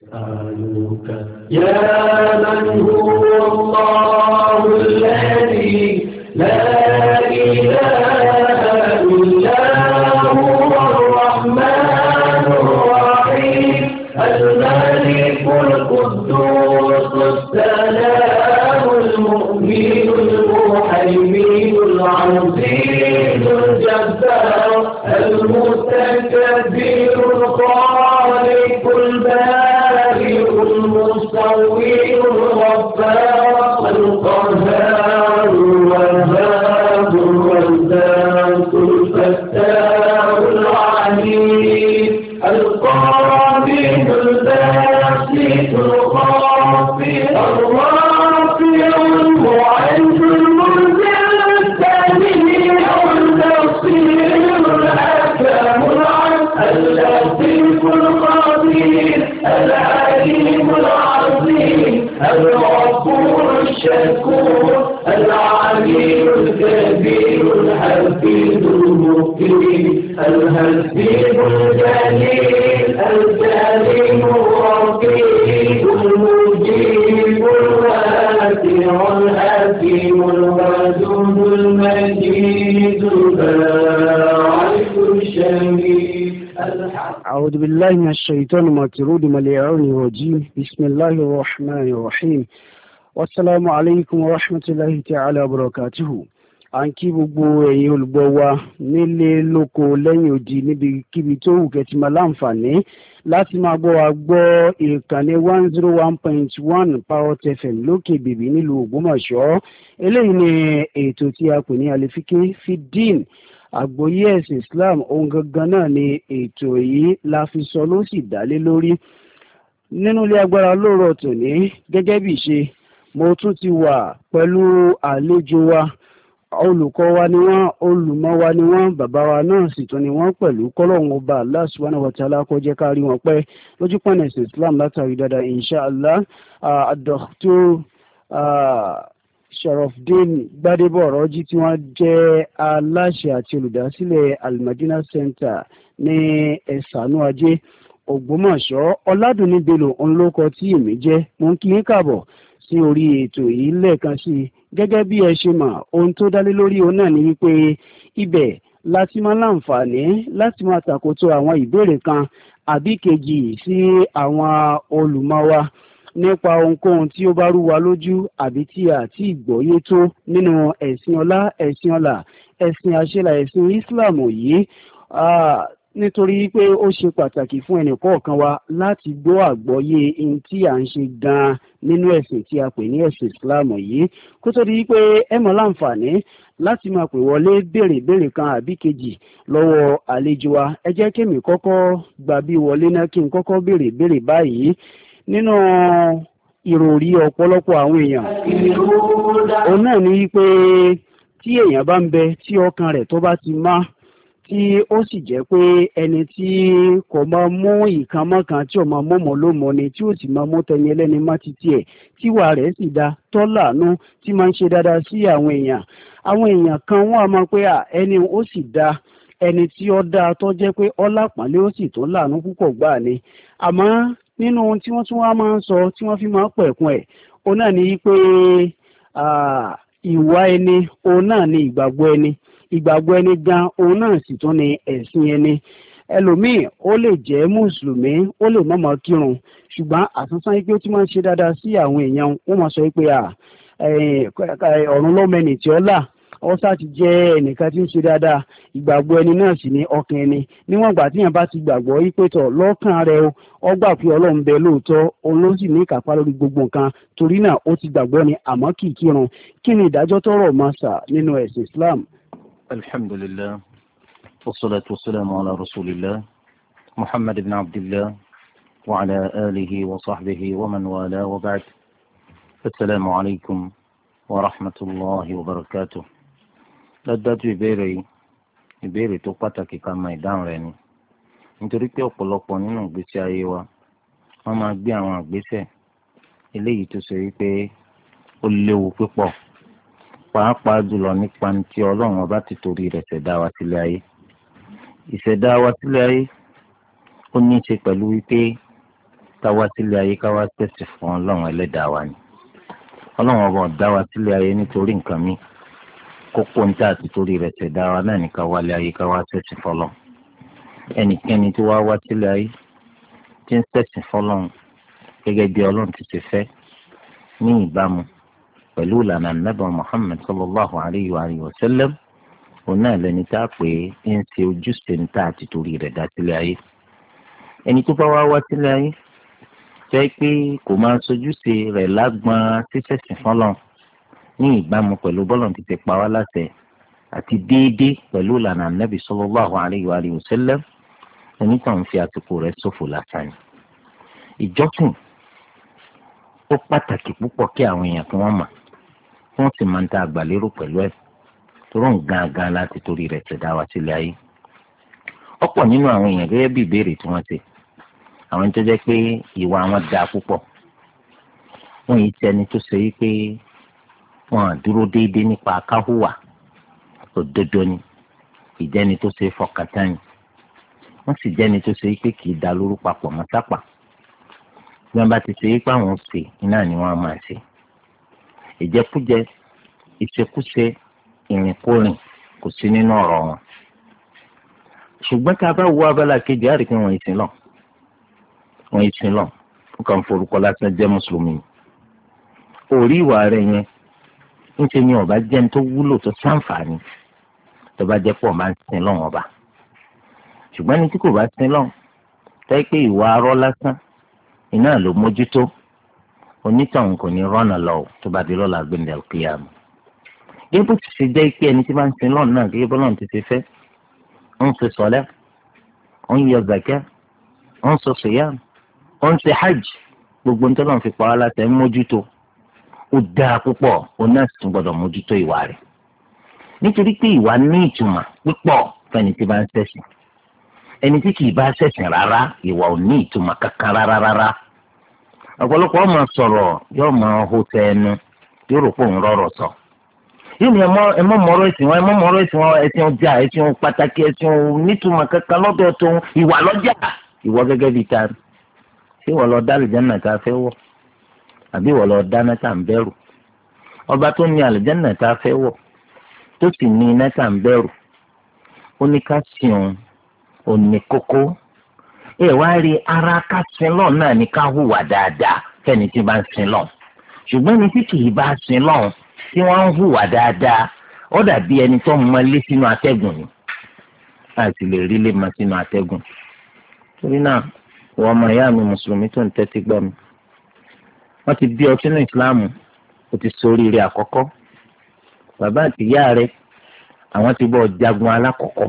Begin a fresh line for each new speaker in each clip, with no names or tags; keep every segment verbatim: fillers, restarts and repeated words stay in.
أسألك يا من هو الله الذي لا إله إلا هو الرحمن الرحيم الملك القدوس السلام المؤمن المهيمن العزيز الجبار المتكبر الخالق البارئ المصور الغفار القهار الوهاب الرزاق الفتاح العليم القابض الباسط الخافض الرافع المعز المنزل السميع البصير الحكم العدل اللطيف الخبير العليم العظيم الغفور الشكور العليم الكبير الحفيظ المقيم الهزيب الجليل الكريم الرقيب المجيب الواسع الحكيم الودود المجيد الباعث الشهيد.
أعوذ بالله من الشيطان المطرود مليون الرجيم. بسم الله الرحمن الرحيم. والسلام عليكم ورحمة الله تعالى وبركاته. à ń kí gbogbo ẹ̀yin olùgbọ́ wa nílé lóko lẹ́yìn odi níbikíbi tó wù kẹ́tì máa láǹfààní láti máa gbọ́ wa gbọ́ ìkànnì one zero one point one Parrot F M lókè bèbí nílùú Ògbómọ̀ṣọ́. eléyìí ni ètò tí a pè ní Al-Fiqh Fi-Din, àgbọ́yé ẹ̀sìn Islam. ohun gangan náà ni ètò yìí la fi sọ ló sì dálé lórí. nínú ilé agbára lóòrọ̀ tòní gẹ́gẹ́ bí ìṣe, mo tún ti wà pẹ̀lú àlejò wa. olùkọ́ wa ni wọ́n, olùmọ̀ wa ni wọ́n, bàbá wa náà sì tún ni wọ́n pẹ̀lú. kọ́lọ́hún ọba Allah subhanahu wa ta'ala kó jẹ́ ká rí wọn pẹ́ lójú pọ̀nà ẹ̀sìn Islam látàrí dáadáa inshallah. Dr. Sharafdeen Gbadebo Ọ̀rọ̀jí tí wọ́n jẹ́ aláṣẹ àti olùdásílẹ̀ Al-Madina Center ní ẹ̀sánú ajé Ògbómọ̀ṣọ́. Ọládùnní Bello ńlọkọ tí èmi jẹ́. mo ń kí yín káàbọ̀ sí orí ètò yìí lẹ́ẹ̀kan sí i. gẹ́gẹ́ bí ẹ ṣe mọ̀, ohun tó dálé lórí òun náà ni wípé ibẹ̀ láti máa láǹfààní láti máa tàkótó àwọn ìbéèrè kan àbí kejì sí àwọn olùmọ̀ wa nípa ohunkóhun tí ó bá rú wa lójú àbí tí a ti gbọ́yé tó nínú ẹ̀sìn ọlá, ẹ̀sìn ọlà, ẹ̀sìn àṣẹlà, ẹ̀sìn Islam yìí. nítorí pé ó ṣe pàtàkì fún ẹnì kọ̀ọ̀kan wa láti gbọ́ àgbọ́yé ohun tí à ń ṣe gan-an nínú ẹ̀sìn tí a pè ní ẹ̀sìn Islam yìí. kó tó di pé ẹ mọ̀ láǹfààní láti máa pè wọlé béèrè béèrè kan àbí kejì lọ́wọ́ àlejò wa, ẹ jẹ́ kémi kọ́kọ́ gbà bí wọlé náà kí n kọ́kọ́ béèrè béèrè báyìí. nínú ìròrí ọ̀pọ̀lọpọ̀ àwọn èèyàn òun náà ni pé tí èèyàn bá ń bẹ tí ọkàn rẹ̀ tó bá ti má, tí ó sì jẹ́ pé ẹni tí kò máa mú ìkan mọ́kan tí ò máa mọ́mọ́ ló mọ́ ni, tí ó sì máa mú tẹni ẹlẹ́ni má títí ẹ̀, tíwà rẹ̀ sì dá tọ́làánú, tí máa ń ṣe dáadáa sí àwọn èèyàn. àwọn èèyàn kan wọ́n á máa pé ẹni ó sì dá, ẹni tí ó dáa tó jẹ́ pé ọlápàálé ó sì tó láàánú púpọ̀ gbáà ni. àmọ́ nínú ohun tí wọ́n tún wá máa ń sọ tí wọ́n fi máa ń pẹ̀kun ẹ̀, òun náà ni pé ìwà ẹni òun náà ni ìgbàgbọ́ ẹni, ìgbàgbọ́ ẹni gan òun náà sì tún ni ẹ̀sìn ẹni. ẹlòmíì ó lè jẹ́ mùsùlùmí, ó lè má máa kírun, ṣùgbọ́n àtúntàn pé ó ti máa ń ṣe dáadáa sí àwọn èèyàn. wọ́n máa sọ pé ọ̀run lọ́mẹnì tí ó là, ọ́sà ti jẹ́ ẹnìkan tí ń ṣe dáadáa. ìgbàgbọ́ ẹni náà sì ní ọkàn ẹni. níwọ̀n ìgbà tí yẹn bá ti gbàgbọ́ wípé tọ̀ lọ́kàn rẹ o, ó gbà pé Ọlọ́run bẹ lóòótọ́, òun ló sì ní ìkápá lórí gbogbo nǹkan, torí náà ó ti gbàgbọ́ ni, àmọ́ kì í kírun. kí ni ìdájọ́ tọrọ máa sà nínú ẹ̀sìn Islam?
alhamdulillah wassalatu wassalamu ala rasulillah muhammad ibn abdillah wa ala alihi wa sahbihi wa man wala wa ba'd. assalamu alaikum wa rahmatullahi wa barakatuh. dájú ìbéèrè yìí ìbéèrè tó pàtàkì ká máa ìdáhùn rẹ̀ ni, nítorí pé ọ̀pọ̀lọpọ̀ nínú ìgbésí ayé wa wọ́n máa gbé àwọn àgbésẹ̀ eléyìí tó ṣe wípé ó léwu púpọ̀, pàápàá jùlọ nípa tí Ọlọ́run ọba ti torí rẹ̀ ṣẹ̀dá wa sílé ayé. ìṣẹ̀dá wa sílé ayé ó ní í ṣe pẹ̀lú wípé táwa sílé ayé káwá tẹ̀sí fún ọlọ́run ẹlẹ́dàá wa ni ọlọ́run ọba ọ̀dá wa sílé ayé nítorí nǹkan mi kókó níta àti torí rẹ̀ tẹ̀dá wa náà ní ká wálé ayé káwá tẹ̀sí fọlọ́ ẹnikẹ́ni tó wá wá sílé ayé tí ń tẹ̀sí fọlọ́run gẹ́gẹ́ bí ọlọ́run ti ṣe fẹ́ ní ìbámu pẹ̀lú ìlànà Ànábì Muhammad sallallahu alayhi wa sallam òun náà lẹni tá a pè é ń ṣe ojúṣe níta àti torí rẹ̀ dá sílé ayé ẹni tó bá wá wá sílé ayé jẹ́ pé kò máa sojúṣe rẹ̀ lágbọ́n sísẹ̀sìn fọ́lọ́n ní ìbámu pẹ̀lú bọ́lọ̀ ti ti pa wá láṣẹ àti déédéé pẹ̀lú ìlànà Ànábì sallallahu alayhi wa sallam onítàn fi àsìkò rẹ̀ ṣòfò lásán ni. ìjọsìn ó pàtàkì púpọ̀ kí àwọn èèyàn kí wọ́n mọ̀ wọ́n sì máa ń ta àgbàlérò pẹ̀lú ẹ̀ tó rọ̀ ń gangan láti torí rẹ̀ ṣẹ̀dá wá sílé ayé. ọ̀pọ̀ nínú àwọn èèyàn gẹ́gẹ́ bí ìbéèrè tí wọ́n ṣe àwọn tó jẹ́ pé ìwà wọn dáa púpọ̀ wọ́n yìí ti ẹni tó ṣe wípé wọ́n á dúró déédéé nípa káhùwà òdodo ni ìjẹni tó ṣe fọkàntán ni wọ́n sì jẹ́ni tó ṣe wípé kì í da lóru papọ̀ mọ́ sápà bí wọ́n bá ti ṣe wípé àwọn ṣe iná ni wọ́n máa ṣe ìjẹkújẹ ìṣekúṣe ìrìnkúrìn kò sí nínú ọ̀rọ̀ wọn ṣùgbọ́n tá a bá wo abala kejì á rí pé wọ́n ìsìn lọ wọ́n ìsìn lọ ó kàn forúkọ lásán jẹ́ mùsùlùmí orí ìwà rẹ̀ yẹn ń ṣe ni ọba jẹ́ ní tó wúlò tó ṣàǹfààní tó bá jẹ́ pọ̀ máa ń sin lọ́wọ́n ọba ṣùgbọ́n ní tí kò bá sin lọ́wọ́ tẹ́ pé ìwà arọ́ lásán iná ló mójútó onítọ̀hún kò ní rọ́nà lọ tó bá di lọ́la gbẹ̀ndẹ̀ kíyàmù. gẹ́gẹ́ bó ti ṣe jẹ́ pé ẹni tí máa ń sin lọ́wọ́ náà gẹ́gẹ́ bó lọ́n ti ṣe fẹ́ ń ṣe sọ́lẹ́ ń yọ zakẹ́ ń sọ siyam ń ṣe hajj gbogbo ní tọ́lọ́n fi pa á láti ẹ̀ ń mójútó ó dáa púpọ̀ ó náà sì tún gbọ́dọ̀ mójútó ìwà rẹ̀ nítorí pé ìwà ní ìtumọ̀ púpọ̀ fẹ́ni tí bá ń ṣẹ̀sìn ẹni tí kì í bá ṣẹ̀sìn rárá ìwà ò ní ìtumọ̀ kankan rárá rárá ọ̀pọ̀lọpọ̀ ọmọ sọ̀rọ̀ yóò máa hó tẹ ẹnu yóò rò pé òun rọrọ̀ sọ yóò ní ẹmọ mọ̀rọ̀ ẹ̀sìn wọn ẹmọ mọ̀rọ̀ ẹ̀sìn wọn ẹ̀sìn ọjà ẹ̀sìn pàtàkì ẹ̀sìn nítumọ̀ kankan lọ́dọ̀ tó ìwà lọ́jà ìwọ gẹ́gẹ́ bíi ta ṣé ìwọ lọ dá àlùjánnà tá a fẹ́ wọ̀ àbí ìwọ lọ dáná tá à ń bẹ̀rù ọba tó ní àlùjánnà tá a fẹ́ wọ̀ tó sì ní iná tá à ń bẹ̀rù ó ní ká sìn òní kókó ẹ wá rí ara ká sin lọ náà ní ká hùwà dáadáa fẹ́ni tí bá ń sin lọ ṣùgbọ́n ní tí kì í bá sin lọ tí wọ́n ń hùwà dáadáa ó dàbí ẹni tó mọ lé sínú atẹ́gùn ni láti lè rí lè mọ sínú atẹ́gùn torí náà wọ́n ọmọ ìyá mi mùsùlùmí tó ń tẹ́tí gbọ́ mi wọ́n ti bí ọ sínú ìsìláàmù ó ti ṣoríire àkọ́kọ́ bàbá àti ìyá rẹ̀ àwọn ti bọ́ jagun alákọ̀ọ́kọ́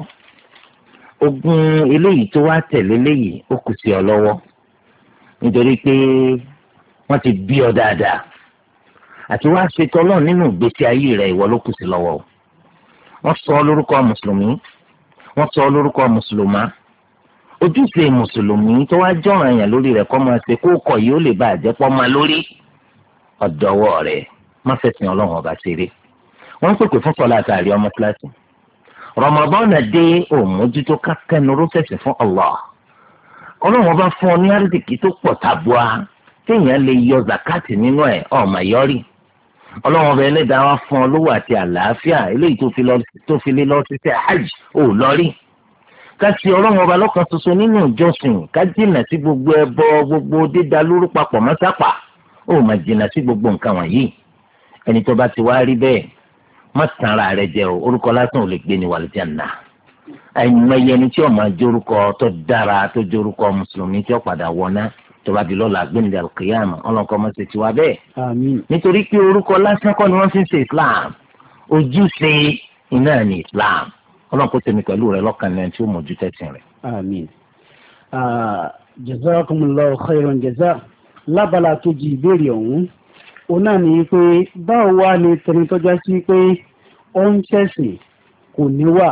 ogun eléyìí tó wá tẹ̀lé léyìí ó kù sí ọ lọ́wọ́ nítorí pé wọ́n ti bí ọ dáadáa àti wá ṣètò ọlọ́run nínú ìgbésí ayé rẹ̀ ìwọ ló kù sí lọ́wọ́ wọ́n sọ ọ́ lórúkọ mùsùlùmí wọ́n sọ ọ́ lórúkọ mùsùlùmá ojúṣe mùsùlùmí tó wá jọ̀ràn èèyàn lórí rẹ̀ kọ́ máa ṣe kó kọ̀ yìí ó lè bá àjẹpọ̀ máa lórí ọ̀dọ́wọ́ rẹ̀ má fẹ̀sìn ọlọ́run ọba ṣeré wọ́n ń pèpè fún sọlá àtàrí ọmọ kíláàsì Ramadan dé òmójútó kákẹ́nuró fẹ̀sìn fún Allah ọlọ́run ọba fún ọ ní àrídìkì tó pọ̀ tabua téèyàn lè yọ zakati nínú ẹ̀ ọ̀mà yọrí ọlọ́run ọba ẹlẹ́dàá wá fún ọ lówó àti àlàáfíà eléyìí tó fi lé lọ sí ṣe hajj ò lọ́rí ká sí ọlọ́run ọba lọ́kan ṣoṣo nínú ìjọsìn ká jìnnà sí gbogbo ẹbọ gbogbo dídá lóru papọ̀ mọ́sápà ó mà jìnnà sí gbogbo nǹkan wọ̀nyí ẹni tó bá ti wá rí bẹ́ẹ̀ má tàn ara rẹ̀ jẹ o orúkọ lásán ò lè gbé ní wàlìjánà àìmọye ẹni tí ó máa jórúkọ tó dára tó jórúkọ mùsùlùmí tí ó padà wọná tó bá di lọ́la gbẹ̀ndẹ̀ alkiyama ọlọ́kọ́ mọ́ sí tiwa bẹ́ẹ̀. Àmín. Nítorí pé orúkọ lásán kọ́ ni wọ́n fi ń ṣe islam ojúṣe iná ní islam ọlọ́kọ́ tẹ̀mí pẹ̀lú rẹ̀ lọ́kàn náà tí ó mójú tẹ̀sìn rẹ̀.
Àmín. Jazakumullahu khairan jaza lábala kejì ìbéèrè ọ̀hún ó náà ní pé báwo wá ní tẹni tọ́já sí pé ó ń ṣẹ̀sìn kò ní wà.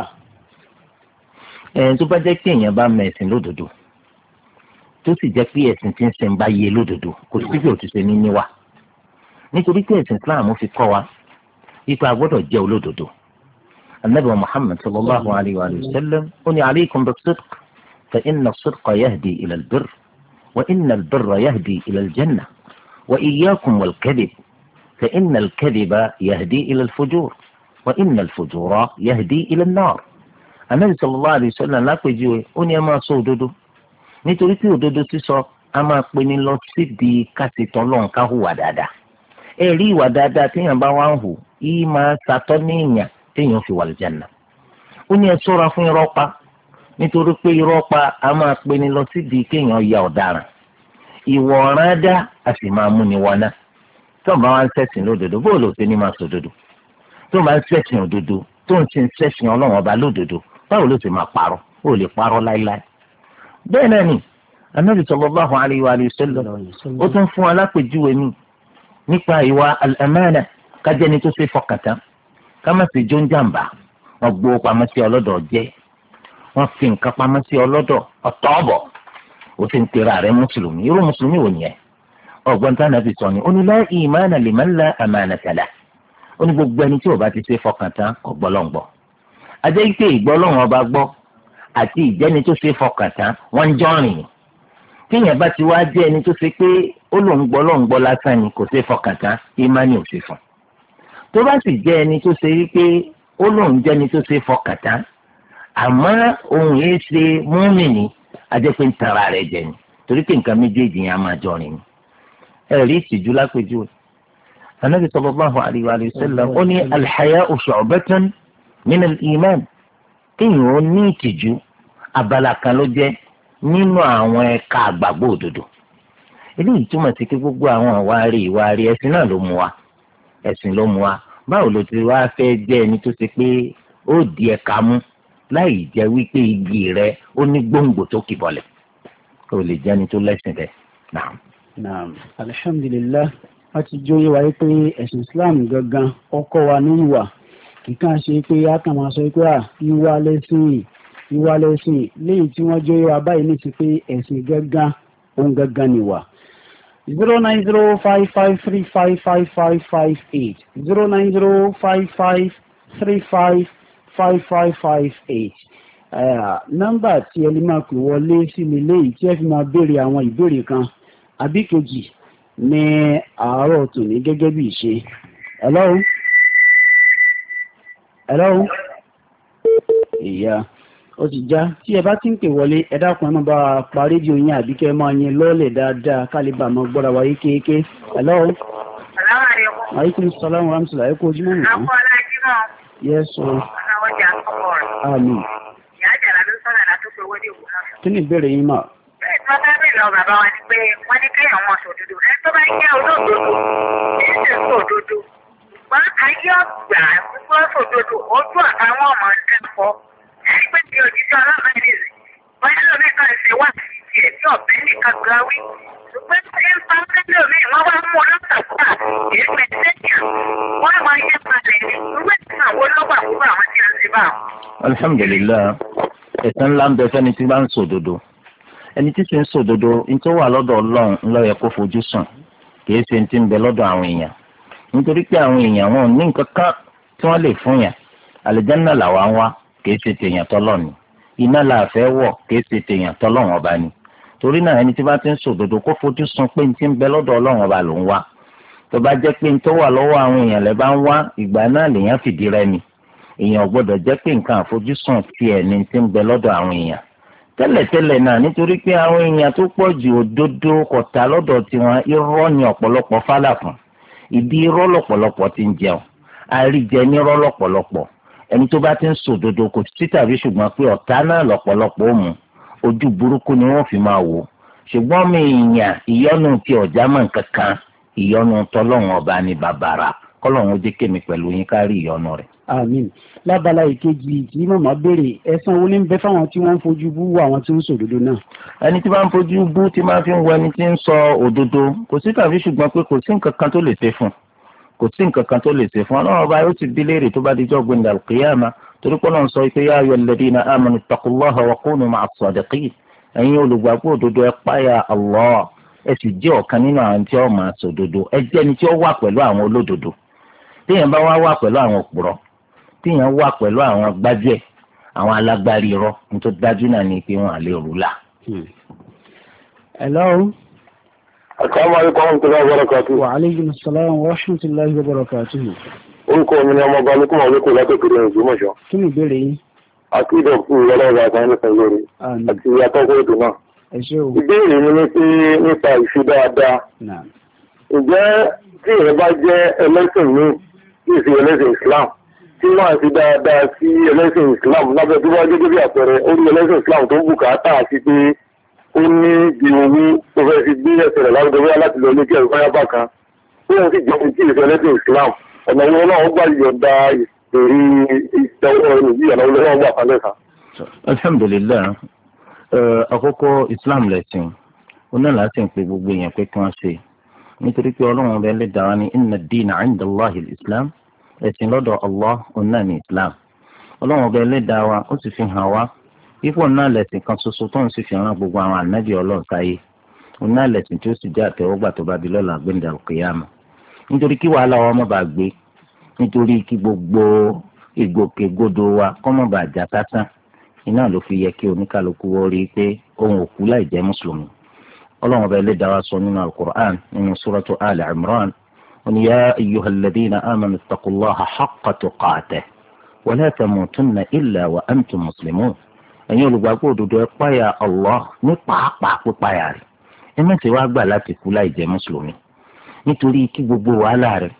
ẹ̀ tó bá jẹ́ pé èèyàn bá mẹ̀sìn lódodo tó sì jẹ́ pé ẹ̀sìn tí ń ṣe ń bá yé lódodo kò sí bí òtún ní níwà nítorí pé ẹ̀sìn Islam fi kọ́ wa ipa gbọ́dọ̀ jẹ́ olódodo anabi Muhammad sallallahu alayhi wa sallam ó ní alaykum bis-sidq fa inna as-sidqa yahdi ila al-birr wa inna al-birra yahdi ila al-janna wa iyyakum wal-kadhib fa inna al-kadhiba yahdi ila al-fujur wa inna al-fujura yahdi ila an-nar. Ànábì sallallahu alayhi wa sallam lápèjúwe ó ní ẹ máa sọ òdodo nítorí pé òdodo sísọ a máa pe ní lọ síbi kásìtọ́ lọ́n ká hùwà dáadáa. ẹ rí ìwà dáadáa téèyàn bá wá ń hù yìí máa ṣàtọ́ ní ìyàn téèyàn fi wà lìjànà. ó ní ẹ ṣọ́ra fún irọ́ pa nítorí pé irọ́ pa a máa pe ní lọ síbi kéèyàn ya ọ̀daràn. ìwọ̀ ọ̀ràn dá a sì máa mú ni wọná. tó bá wá ń ṣẹ̀sìn lódodo bó ló ṣe ní máa sòdodo. tó bá ń ṣẹ̀sìn òdodo tó ń ṣe ṣẹ̀sìn ọlọ́run ọba lódodo báwo ló ṣe máa parọ́ ó lè parọ́ láíláí. bẹ́ẹ̀ náà ni Ànábì sallallahu alayhi wa sallam ó tún fún alápèjúwe mi nípa ìwà al-amana kájẹni tó ṣe fọkàn tán ká má sì jó ń jàǹbá. wọ́n gbó pamọ́ sí ọlọ́dọ̀ jẹ́ wọ́n fi nǹkan pamọ́ sí ọlọ́dọ̀ ọ̀tọ̀ ọ̀bọ̀ ó ti ń pera rẹ̀ mùsùlùmí irú mùsùlùmí wò nìyẹn. ọ̀gbọ́n tá Ànábì sọ ni ó ní la imana liman la amanata lahu. ó ní gbogbo ẹni tí ò bá ti ṣe fọkàn tán kò gbọ́lọ́ngbọ́. ajẹ́ ike ìgbọ́lọ́wọ́n ọba gbọ́ àti ìjẹ́ni tó ṣe fọkàn tán wọ́n ń jọ́rìn. tíyẹn bá ti wá jẹ́ ẹni tó ṣe pé ó lòún gbọ́ lòún gbọ́ lásán ni kò ṣe fọkàn tán ìmánì ò ṣe fún. tó bá sì jẹ́ ẹni tó ṣe wípé ó lòún jẹ́ ẹni tó ṣe fọkàn tán àmọ́ òun yìí ṣe múmìnì ajẹ́ pé ń tara rẹ̀ jẹ ni torí pé nǹkan méjèèjì yẹn á máa jọrin ni. ẹ rí ìtìjú lápèjúwe. Ànábì sallallahu alayhi wa sallam ó ní al-haya'u shu'batun min al-iman. kéèyàn ó ní ìtìjú abala kan ló jẹ́ nínú àwọn ẹ̀ka àgbàgbọ́ òdodo. eléyìí túmọ̀ sí pé gbogbo àwọn ìwárí ìwárí ẹ̀sìn náà ló mú wa ẹ̀sìn ló mú wa. báwo ló ti wá fẹ́ jẹ́ ẹni tó ṣe pé ó di ẹ̀ka mú láì jẹ́ wípé igi rẹ̀ ó ní gbòǹgbò tó kì bọ̀lẹ̀ kó lè jẹ́ ẹni tó lẹ́sìn rẹ̀. naam.
naam alhamdulillah wọ́n ti jóyè wáyé pé ẹ̀sìn Islam gangan ọkọ wa ní ìwà kíkàn ṣe pé a kàn máa sọ pé à ìwà lẹ́sìn ìwà lẹ́sìn léyìí tí wọ́n jóyè wa báyìí ní ti pé ẹ̀sìn gangan òun gangan ni wà. zero nine zero five five three five five five five eight zero nine zero five five three five five five five eight nọ́mbà tí ẹ lè máa pè wọlé sí mi léyìí tí ẹ fi máa béèrè àwọn ìbéèrè kan àbí kejì ní àárọ̀ tòní gẹ́gẹ́ bí ìṣe. hello hello ìyá ó ti já tí ẹ bá ti ń pè wọlé ẹ dákun ẹ máa bá a pa rédíò yín àbí kẹ́ ẹ máa yín lọ́ọ̀lẹ̀ dáadáa ká lè bá a máa gbọ́ra wáyé kéèké. hello. salaamaleykum. aleykum salaam wa rahmatulah ẹ kú ojúmọ́ nìkan.
àpò ọlájúmọ́.
yes o.
ọ̀nà ọjà àkọ́kọ́ rẹ̀.
àmín.
ìyá àjàlá ló sọ̀rọ̀ àlá tó fi owó dé òkú náà.
kí ni ìbéèrè yín mà?
bẹ́ẹ̀ tí wọ́n bá bèèrè lọ bàbá wa ni pé wọ́n ní kéèyàn wọn sòdodo ẹni tó bá jẹ́ olódodo èyí sì ń sòdodo ṣùgbọ́n ayé ọ̀gbà wípé sòdodo ojú àtàwọn ọmọ ẹ̀kọ́ ẹni pé ti òjijì ọlọ́run ẹni rẹ̀ bóyá lómi kan ṣe wà sí tiẹ̀ tí ọ̀bẹ nìkan gan wí ṣùgbọ́n tí ń pa kẹ́lẹ́ omi wọ́n wá mú ọlọ́tàkùnà èyí pẹ̀ sẹ́yìn wọ́n máa yẹ palẹ̀ ní ìwé ìtàn wo lọ́wọ́ àkúrò àwọn tí a ti bá.
alhamdulilayi ẹ̀san ńlá ń bẹ fẹ́ni tí bá ń sòdodo ẹni tí sì ń sòdodo ní tó wà lọ́dọ̀ ọlọ́run ńlọ yẹ kó fojú sùn kì í ṣe ti ń bẹ lọ́dọ̀ àwọn èèyàn nítorí pé àwọn èèyàn wọn ò ní nǹkan kan tí wọ́n lè fún yàn àlùjánnà làwa ń wá kì í ṣe tèèyàn tọ́lọ̀ ni iná là fẹ́ wọ̀ kì í ṣe tèèyàn tọ́lọ́run ọba ni torí náà ẹni tí bá ti ń sòdodo kó fojú sùn pé ní ti ń bẹ lọ́dọ̀ ọlọ́run ọba ló ń wá tó bá jẹ́ pé ní tó wà lọ́wọ́ àwọn èèyàn lẹ́ bá ń wá ìgbà náà lèèyàn fìdí rẹmi èèyàn gbọ́dọ̀ jẹ́ pé nǹkan àfojúsùn tiẹ̀ ní ti ń bẹ lọ́dọ̀ àwọn èèyàn tẹ́lẹ̀tẹ́lẹ̀ náà nítorí pé àwọn èèyàn tó pọ̀ jù òdodo kọ̀tà lọ́dọ̀ tiwọn irọ́ ni ọ̀pọ̀lọpọ̀ fálà fún ìdí irọ́ lọ̀pọ̀lọpọ̀ ti ń jẹun àríjẹ nírọ́ lọ̀pọ̀lọpọ̀ ẹni tó bá ti ń sòdodo kò sí tàbí ṣùgbọ́n pé ọ̀tá náà lọ̀pọ̀lọpọ̀ ó mú ojú burúkú ni wọ́n fi máa wò ṣùgbọ́n mi èèyàn ìyọ́nú ti ọ̀já mọ̀ kankan ìyọ́nú tọ́lọ́run ọba ní bàbàrà kọ́lọ́run ó jẹ́ kémi pẹ̀lú yín kárí ìyọ́nú rẹ̀.
àmín. lábala ìkejì tí màmá béèrè ẹ̀san wo ní bẹ fáwọn tí wọ́n ń fojú bú àwọn tí ń sòdodo náà.
ẹni tí wọ́n ń fojú bú tí máa fi ń wọ ẹni tí ń sọ òdodo kò sí tàbí ṣùgbọ́n pé kò sí nǹkan kan tó lè ṣe fún kò sí nǹkan kan tó lè ṣe fún ọlọ́run ọba yóò ti bí léèrè tó bá dijọ́ gbẹ̀ndà al-qiyama torí pé Ọlọ́run sọ pé yā ayyuhalladhīna āmanū ittaqullāha wa kūnū ma'a as-ṣādiqīn ẹ̀yin olùgbàgbọ́ òdodo ẹ páyà Allah ẹ sì jẹ́ ọ̀kan nínú àwọn tí ó máa sòdodo ẹ jẹ́ ẹni tí ó wà pẹ̀lú àwọn olódodo téèyàn bá wá wà pẹ̀lú àwọn òpùrọ́ téèyàn wà pẹ̀lú àwọn gbájúẹ̀ àwọn alágbárí irọ́ nítorí dájú náà ni pé wọ́n á lè rú là.
hello.
Assalamu alaikum warahmatullahi wabarakatuh.
Wa alaikum assalam warahmatullahi wabarakatuh.
Orúkọ mi ni ọmọ ọba ní kúmọ̀ olóko látòkèrè Ògbómọ̀ṣọ́.
Kí ni ìbéèrè yín?
Àti ìdọ̀kú ìrọ̀lọ́wọ́ àtàwọn ẹlẹ́sìn lórí àti atọ́kọ̀ ètò náà.
Ẹ ṣé o.
Ìbéèrè mi ni pé nípa ìṣe dáadáa. Ǹjẹ́ tí èèyàn bá jẹ́ ẹlẹ́sìn ní ìṣe ẹlẹ́sìn Islam tí wọ́n ti dáadáa sí ẹlẹ́sìn Islam lábẹ́ tó bá gẹ́gẹ́ bí àpẹẹrẹ ó rí ẹlẹ́sìn Islam tó bùkátà àti pé ó ní di owó tó fẹ́ fi gbé ẹsẹ̀ rẹ̀ lárugẹ bóyá láti lọ ilé kí ẹ̀rọ báyá bá kan tí wọ́n sì jẹ́ ohun tí ìṣe ẹlẹ́sìn Islam ọ̀nà ìwọ̀n náà ó gbà yọ̀ǹda ìrí ìtẹ́wọ́ ìlú ọ̀nà ìwọ̀n náà gbà kalẹ̀ kan.
alhamdulilayi àkọ́kọ́ Islam lẹ́sìn oná láti ń pe gbogbo èèyàn pé kí wọ́n ṣe nítorí pé ọlọ́run ọba ẹlẹ́dàá wa ní inna ad-dina 'inda Allahi al-Islam ẹ̀sìn lọ́dọ̀ Allah ọ̀nà ní Islam ọlọ́run ọba ẹlẹ́dàá wa ó sì fi hàn wá ipò náà lẹ̀sìn kan ṣoṣo tó ń sì fi hàn gbogbo àwọn ànábì ọlọ́run sáyé ọ̀nà lẹ̀sìn tí ó sì jẹ́ àtẹ́wọ́gbà tó bá di lọ́la gbẹ̀ndà al-qiyama nítorí kí wàhálà wa má bàa gbé nítorí kí gbogbo ìgbòkègbodò wa kọ́ má bàa já sásán iná ló fi yẹ kí oníkálukú wọ́n rí i pé òun òkú láì jẹ́ mùsùlùmí ọlọ́run ọba ẹlẹ́dàá wa sọ nínú al-Qur'an nínú suratu Ali Imran wọn ya ayyuhal ladhina amanu ittaqullaha haqqa tuqatihi wa la tamutunna illa wa antum muslimun ẹ̀yin olùgbàgbọ́ òdodo ẹ páyà Allah ní pàápàá pípáyà rẹ̀ ẹ mẹ́sẹ̀ wá gbà láti kú láì jẹ́ mùsùlùmí nítorí kí gbogbo wàhálà rẹ̀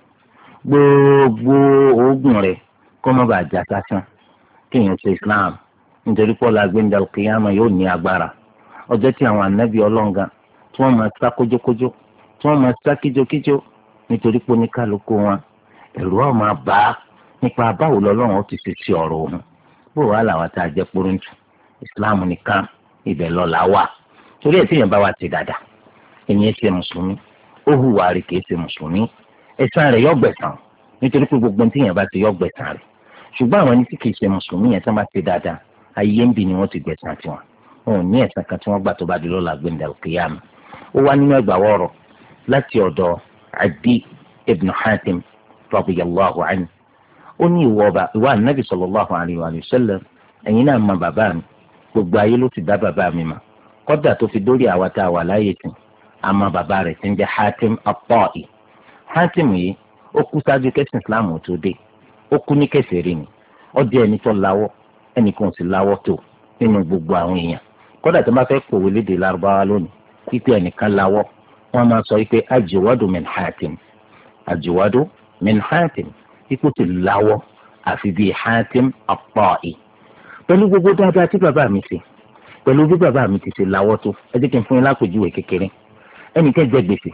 gbogbo oògùn rẹ̀ kó má bàa já sásán kéèyàn ṣe Islam nítorí pọ́lá gbẹ̀ndà kìyàmà yóò ní agbára ọjọ́ tí àwọn ànábì ọlọ́ngàn tí wọ́n máa sá kójókójó tí wọ́n máa sá kíjókíjó nítorí pé oníkálukú wọn ẹ̀rù ọ̀ máa bá a nípa báwo lọ́lọ́run ó ti ṣe sí ọ̀rọ̀ òun bó wàá làwọn tá a jẹ́ pọ́rọ́ǹtù Islam nìkan ibẹ̀ lọ́la wà torí ẹ̀ tí èèyàn bá wà ti dáadáa èèyàn ṣe mùsùlùmí ó hùwà rí kìí ṣe mùsùlùmí ẹ̀san rẹ̀ yọ gbẹ̀san nítorí pé gbogbo tí èèyàn bá ti yọ gbẹ̀san rẹ̀ ṣùgbọ́n àwọn ẹni tí kìí ṣe mùsùlùmí yẹn tí wọ́n bá ti dáadáa ayé ń bì ni wọ́n ti gbẹ̀san tiwọn wọn ò ní ẹ̀san kan tí wọ́n gbà tó bá di lọ́la gbẹ̀ndà al-qiyama ó wá nínú ẹgbàá wọ̀rọ̀ láti ọ̀dọ̀ Adi ibn Hatim radiyallahu anhu ó ní ìwọ ọba ìwà anabi sallallahu alayhi wa sallam ẹ̀yin náà mọ bàbá mi gbogbo ayé ló ti dá bàbá mi mà kódà tó fi dórí àwa tá a wà láyé tì àmọ́ bàbá rẹ̀ ti ń jẹ́ Hatim at-Ta'i Hatim yìí ó kú sáájú kẹ́sìn Islam tó dé ó kú ní kèfèrí ni ó jẹ́ ẹni tó láwọ́ ẹnìkan sì láwọ́ tó nínú gbogbo àwọn èèyàn kódà tó bá fẹ́ pòwe lédè lárúbáwá lónìí pípé ẹnìkan láwọ́ wọ́n máa sọ pé ajwadu min Hatim ajwadu min Hatim ipò ti láwọ́ àfi bíi Hatim at-Ta'i pẹ̀lú gbogbo dáadáa tí bàbá mi ṣe pẹ̀lú bí bàbá mi ti ṣe láwọ́ tó ẹ jẹ́ kí n fún yín lápèjúwe kékeré ẹnìkan jẹ gbèsè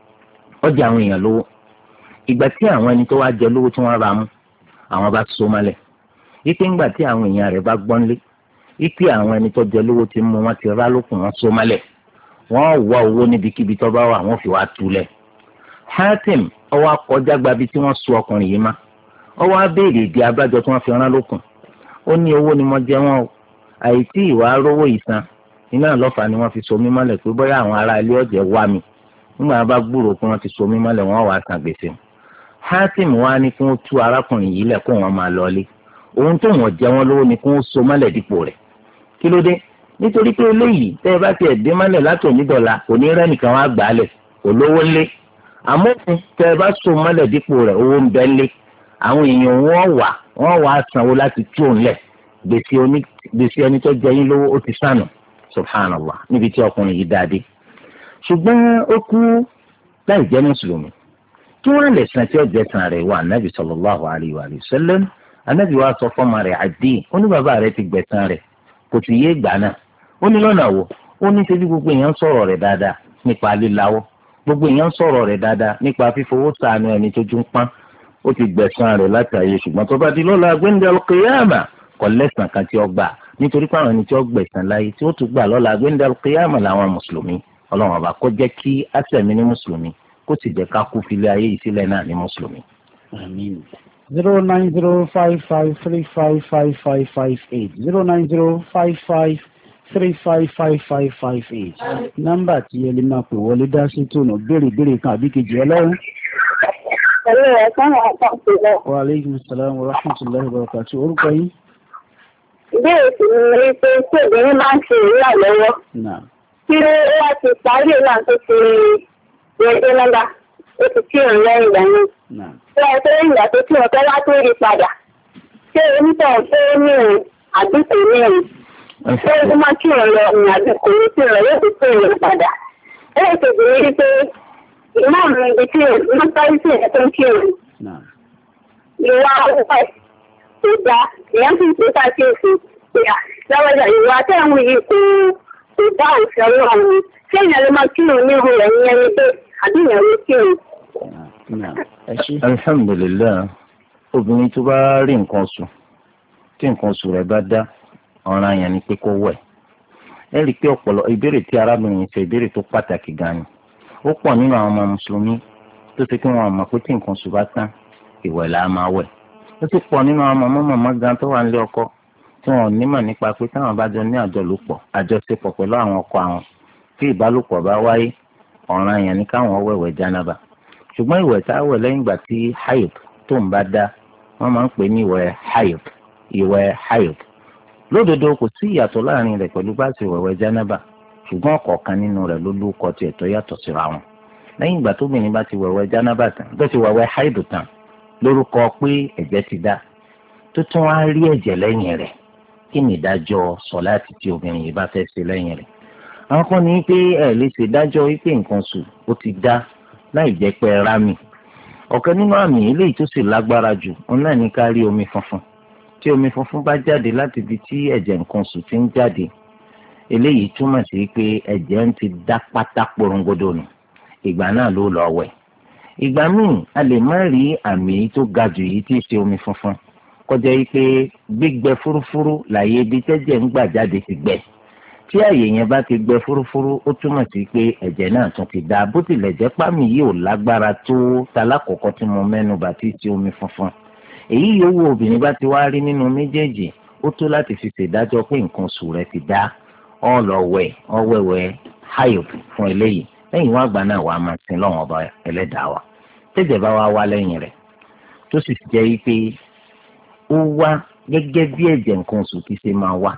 ọjà àwọn èèyàn lówó ìgbà tí àwọn ẹni tó wá jẹ lówó tí wọ́n ra mú àwọn bá so mọ́lẹ̀ ipe ńgbà tí àwọn èèyàn rẹ̀ bá gbọ́nlé ipe àwọn ẹni tó jẹ lówó ti mú wọn ti rá lókun wọn so mọ́lẹ̀ wọ́n wá owó níbikíbi tó bá wà wọ́n fi wá túlẹ̀ Hatim ọwọ́ akọjá gbabi tí wọ́n so ọkùnrin yìí má ọwọ́ abéèrè ìdí abájọ tí wọ́n fi rán lókun ó ní owó ni mo jẹ wọn o àìtí ìwà rówó ìsan iná lọ́fà ni wọ́n fi so mí mọ́lẹ̀ pé bóyá àwọn ará ilé ọ̀jẹ̀ wá mi nígbà bá gbúrò pé wọ́n ti so mí mọ́lẹ̀ wọ́n wàá san gbèsè o Hatim wá ní kí wọ́n tú arákùnrin yìí lẹ̀ kó wọ́n máa lọlé ohun tó wọ́n jẹ wọ́n lówó ni kí wọ́n so mọ́lẹ̀ dípò rẹ̀ kí ló dé nítorí pé eléyìí tẹ́ ẹ bá tiẹ̀ dé mọ́lẹ̀ láti onídọ̀la kò ní rẹ́nìkan wá gbà á lẹ̀ kò lówó ńlé àmófin tẹ́ ẹ bá so mọ́lẹ̀ dípò rẹ̀ owó ń bẹ ńlé àwọn èèyàn wọ́n wà wọ́n wà á sanwó láti tú òun lẹ̀ gbèsè oní gbèsè ẹni tó jẹ yín lówó ó ti sànù subhanallah níbi tí ọkùnrin yìí dáadé ṣùgbọ́n ó kú láì jẹ́ mùsùlùmí kí wọ́n lè san tí ó jẹ́ san rẹ̀ wà nábì sallallahu alayhi wa sallam anábì wa sọ fọ́ọ̀mà rẹ̀ Adi ó ní bàbá rẹ̀ ti gbẹ̀san rẹ̀ kò sì yé gbà náà ó ní lọ́nà wo ó ní ṣe bí gbogbo èèyàn sọ̀rọ̀ rẹ̀ dáadáa nípa líláwọ́ gbogbo èèyàn sọ̀rọ̀ rẹ̀ dáadáa nípa fífowó ṣàánú ẹni tó jú ń pọ́n ó ti gbẹ̀san rẹ̀ láti ayé ṣùgbọ́n tó bá di lọ́la gbẹ̀ndẹ̀ al-qiyama kò lẹ́san kan tí ó gbà nítorí pé àwọn ẹni tí ó gbẹ̀san láyé tí ó tún gbà lọ́la gbẹ̀ndẹ̀ al-qiyama làwọn mùsùlùmí ọlọ́run ọba kó jẹ́ kí àṣẹ̀mí ní mùsùlùmí kó sì jẹ́ ká kú filẹ̀ ayé yìí sílẹ̀ náà ní mùsùlùmí.
Àmín. zero nine zero five five three five five five five eight zero nine zero five five three five five five five eight nọ́mbà tí ẹ lè máa pè wọlé dá sí tòun béèrè béèrè kan àbí kejì ọlọ́run.
Ẹ̀rọ ẹ̀sán àpá ìpínlẹ̀.
Wa aleykum salaam wa rahmatulahi wa barakatuh. Orúkọ yín?
Ìbéèrè sì ni pé tí obìnrin máa ń ṣe ìrìnà lọ́wọ́. tí ó wá ti parí náà tó ti rẹjọ́ nọ́mbà ó ti kí òun lẹ́yìn ìgbà náà. Ṣé ẹ tó ìgbà tó kí ọ̀tọ́ wá tó rí padà? Ṣé onítọ̀ ṣé ó ní òun àdúgbò ní òun? Ṣé ó máa kí òun lọ òun àdúgbò ní tí òun yóò fi kí òun padà? Ẹ lè tètè rí pé ìmáàmù ibi tí òun máa ń parí sí ẹ̀ tó ń kí òun. Ìwà ọ̀pẹ̀ tó dá ìyẹn sì tó ṣàkíyèsí ìyá lọ́wọ́dà ìwà tẹ̀wọ̀n yìí kò kò dá òfin ọlọ́run. Ṣé ìyẹn ló máa kí òun ní ìhùn rẹ̀ ní ẹni pé àdúgbò ló kí òun?
Alhamdulillah, obìnrin tó bá rí nǹkan oṣù tí nǹkan oṣù rẹ̀ bá dá ọ̀ràn yẹn ni pé kó wẹ̀. Ẹ rí i pé ọ̀pọ̀lọpọ̀ ìbéèrè tí arábìnrin yìí ṣe ìbéèrè tó pàtàkì gan ni. Ó pọ̀ nínú àwọn ọmọ mùsùlùmí tó ṣe kí wọ́n mọ̀ pé tí nǹkan oṣù bá tán ìwẹ̀ là á máa wẹ̀. Ó sì pọ̀ nínú àwọn ọmọ mọ̀mọ́ gan tó wà nílé ọkọ tí wọn ò nímọ̀ nípa pé táwọn bá jọ ní àjọlòpọ̀ àjọṣepọ̀ pẹ̀lú àwọn ọkọ àwọn tí ìbálòpọ̀ bá wáyé ọ̀ràn yẹn ni káwọn wẹ̀wẹ̀ jánábà. Ṣùgbọ́n ìwẹ̀ tá a wẹ̀ lẹ́yìn ìgbà tí hayib tó ń bá dá wọ́n máa ń pè ní ìwẹ̀ hayib ìwẹ̀ hayib. Lódodo kò sí ìyàtọ̀ láàrin rẹ̀ pẹ̀lú bá ti wẹ̀wẹ̀ jánábà ṣùgbọ́n ọ̀kọ̀ọ̀kan nínú rẹ̀ ló lórúkọ tiẹ̀ tó yàtọ̀ síra wọn. Lẹ́yìn ìgbà tóbìnrin bá ti wẹ̀wẹ̀ jánábà tán tó ti wẹ̀wẹ̀ hayib tán lórúkọ pé ẹ̀jẹ̀ ti dá tó tún wá rí ẹ̀jẹ̀ lẹ́yìn rẹ̀ kí ni ìdájọ́ sọ̀láàtì tí obìnrin yìí bá fẹ́ ṣe lẹ́yìn rẹ̀. Àwọn kan ní pé ẹ̀ lè ṣèdájọ́ wípé nǹkan sùn ó ti dá láì jẹ́ pé rámì. Ọ̀kan nínú àmì eléyìí tó sì lágbára jù òun náà ní ká rí omi funfun. Tí omi funfun bá jáde láti ibi tí ẹ̀jẹ̀ nǹkan oṣù ti ń jáde eléyìí túmọ̀ sí pé ẹ̀jẹ̀ ń ti dá pátá porongodo nù. Ìgbà náà ló lọ wẹ̀. Ìgbà míì a lè má rí àmì tó ga jù yìí tí í ṣe omi funfun kọjá yìí pé gbígbẹ fúrúfúrú láyé ibi tẹ́jẹ̀ ń gbà jáde ti gbẹ. Tí àyè yẹn bá ti gbẹ fúrúfúrú ó túmọ̀ sí pé ẹ̀jẹ̀ náà tún ti dá bó tilẹ̀ jẹ́ pámì yìí ò lágbára tó talákọ̀ọ́kọ́ tí mo mẹ́nu bà tí ti omi funfun. Èyí yòówù obìnrin bá ti wá rí nínú méjèèjì ó tó láti fi ṣèdájọ́ pé nǹkan oṣù rẹ̀ ti dá ọ lọ wẹ̀ ọ wẹ̀wẹ̀ hayop fún eléyìí. Lẹ́yìn wá gbà náà wàá máa sin lọ́wọ́n ọba ẹlẹ́dàá wa. Tẹ́jẹ̀ bá wá wá lẹ́yìn rẹ̀ tó sì jẹ́ pé ó wá gẹ́gẹ́ bí ẹ̀jẹ̀ nǹkan oṣù ti ṣe máa wá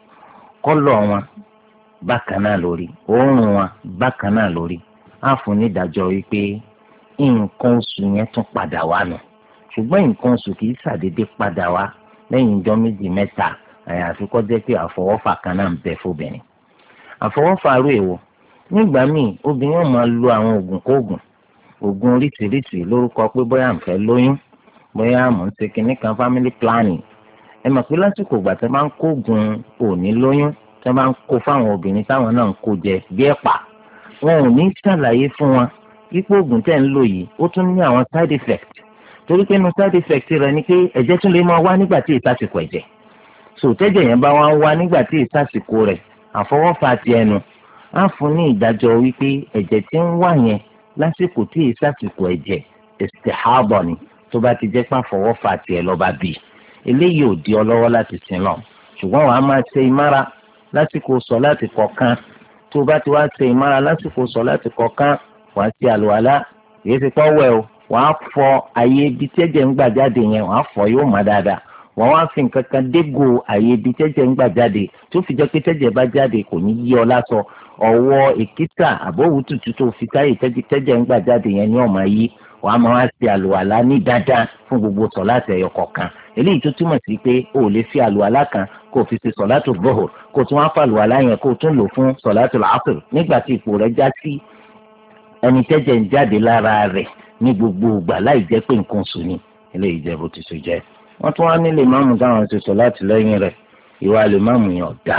kọ́lọ̀ wọn bákan náà lórí òórùn wọn bákan náà lórí á fún ní ìdájọ́ wípé nǹkan oṣù yẹn tún padà wá nù. Ṣùgbọ́n nǹkan oṣù kì í ṣàdédé padà wá lẹ́yìn ọjọ́ méjì mẹ́ta àyàfi kó jẹ́ pé àfọwọ́fà kan náà ń bẹ fóbìnrin. Àfọwọ́fà rú èwo nígbà míì obìnrin yóò máa lo àwọn oògùn kóògùn oògùn oríṣiríṣi lórúkọ pé bóyá à ń fẹ́ lóyún bóyá mò ń ṣe kinní kan family planning. Ẹ mọ̀ pé lásìkò ìgbà tí wọ́n máa ń kó oògùn òní lóyún tí wọ́n máa ń kó fáwọn obìnrin táwọn náà ń kó jẹ bí ẹ̀pà wọn ò ní ṣàlàyé fún wọn wípé oògùn tẹ̀ ń lò yìí ó tún ní àwọn side effect torí pé inú side effect rẹ̀ ni pé ẹ̀jẹ̀ tún lè máa wá nígbà tí ìsásìkò ẹ̀jẹ̀ so tẹ́jẹ̀ yẹn bá wá ń wá nígbà tí ìsásìkò rẹ̀ àfọwọ́fà ti ẹnu á fún ní ìdájọ́ wípé ẹ̀jẹ̀ tí ń wá yẹn lásìkò tí ìsásìkò ẹ̀jẹ̀ istihaba ni tó bá ti jẹ́ pé àfọwọ́fà ti ẹ̀ lọ́ba bì eléyìí ò di ọlọ́wọ́ láti sin lọ ṣùgbọ́n wàá máa ṣe ìmára lásìkò sọ láti kọ̀ọ̀kan tó bá ti wá ṣe ìmára lásìkò sọ láti kọ̀ọ̀kan wàá ṣe àlùwàlá èyí ti pọ́ wẹ̀ o wàá fọ àyè ibi tẹ́jẹ̀ ń gbà jáde yẹn wàá fọ yóò má dáadáa wọ́n wá fi nǹkan kan dégò àyè ibi tẹ́jẹ̀ ń gbà jáde tó fi jẹ́ pé tẹ́jẹ̀ bá jáde kò ní yí ọ lásọ ọwọ́ èkìtà àbọ̀wò tutù tó fi táyè tẹ́jẹ̀ ń gbà jáde yẹn ní ọ̀mà yí wàá máa ṣe àlùwàlá ní dáadáa fún gbogbo sọ̀láàtì ẹyọ kọ̀ọ̀kan eléyìí tó túmọ̀ sí pé o ò lè fi àlùwàlá kan kó o fi ṣe sọ̀láàtù bọ́ọ̀ kó o tún wá fàlùwàlá yẹn kó o tún lò fún sọ̀láàtù làásùr nígbà tí ipò rẹ̀ já sí ẹni tẹ́jẹ̀ ń jáde lára rẹ̀ ní gbogbo ìgbà láì jẹ́ pé nǹkan sùn ni eléyìí jẹ́ bó ti ṣe jẹ́ wọ́n tún wá nílé máàmù táwọn ti sọ̀láàtì lẹ́yìn rẹ̀ ìwà lè máàmù yẹn ọ̀dà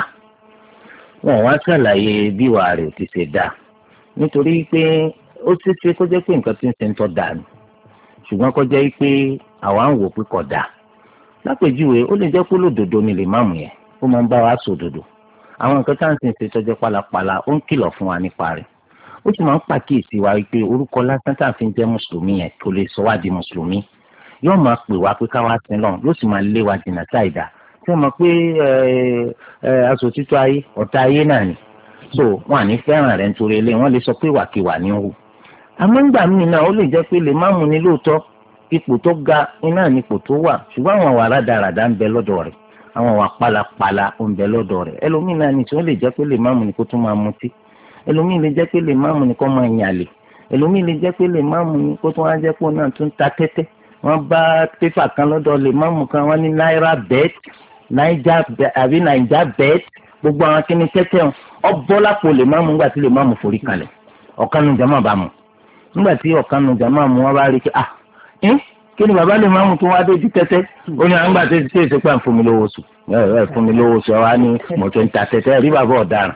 wọn wá ṣàlàyé bí ìwà rẹ̀ ti ṣe dá nítorí pé ó ti ṣe kó jẹ́ pé nǹkan tí ń ṣe ń tọ́ da ni ṣùgbọ́n kó jẹ́ pé àwa ń wò pé kò dáa lápèjúwe ó lè jẹ́ pé lódodo ni lè máàmù yẹn ó máa ń bá wa sòdodo àwọn nǹkan tá à ń sìn ṣe tọ́jọ́ pálapàla ó ń kìlọ̀ fún wa nípa rẹ̀ ó sì máa ń pàkíyèsí wa pé orúkọ lásán tá à fi ń jẹ́ mùsùlùmí yẹn kò lè sọ wá di mùsùlùmí yóò máa pè wá pé káwá sin lọ́n yóò sì máa lé wa jìnnà sáìdá tí wọ́n mọ̀ pé aṣọ títọ́ ayé ọ̀tá ayé náà ni so wọn à ní fẹ́ràn rẹ̀ nítorí ilé wọn lè sọ pé wàkiwà ní hù àmọ́ ńgbà míì náà ó lè jẹ́ pé lè má mú ni lóòótọ́ ipò tó ga iná ní ipò tó wà ṣùgbọ́n àwọn àwa rádaràdà ń bẹ lọ́dọ̀ rẹ̀ àwọn àwa pálapàla ń bẹ lọ́dọ̀ rẹ̀ ẹlòmíì náà ní tí wọ́n lè jẹ́ pé lè má mú ni kó tún máa mutí ẹlòmíì lè jẹ́ pé lè máàmù ni kó máa yàn lè ẹlòmíì lè jẹ́ pé lè máàmù ni kó tún wá jẹ́ pé náà tún ta tẹ́tẹ́ wọ́n bá pépà kan lọ́dọ̀ lè máàmù kan wọ́n ní náírà bet naija àbí naija bet gbogbo àwọn kíní tẹ́tẹ́ ọbọ̀lápò lè máàmù nígbà tí lè máàmù forí kalẹ̀ ọ̀kanu jama bá mu nígbà tí ọ̀kanu jama mu wọ́n bá rí i ah ẹ́ kí ni bàbá lè máàmù tó wá dé di tẹ́tẹ́ ó ní àwọn gbà tó ti tẹ̀sí pé à ń fún mi lówó oṣù ẹ fún mi lówó oṣù wa ní mọ̀tò ń ta tẹ́tẹ́ rí bàbá ọ̀daràn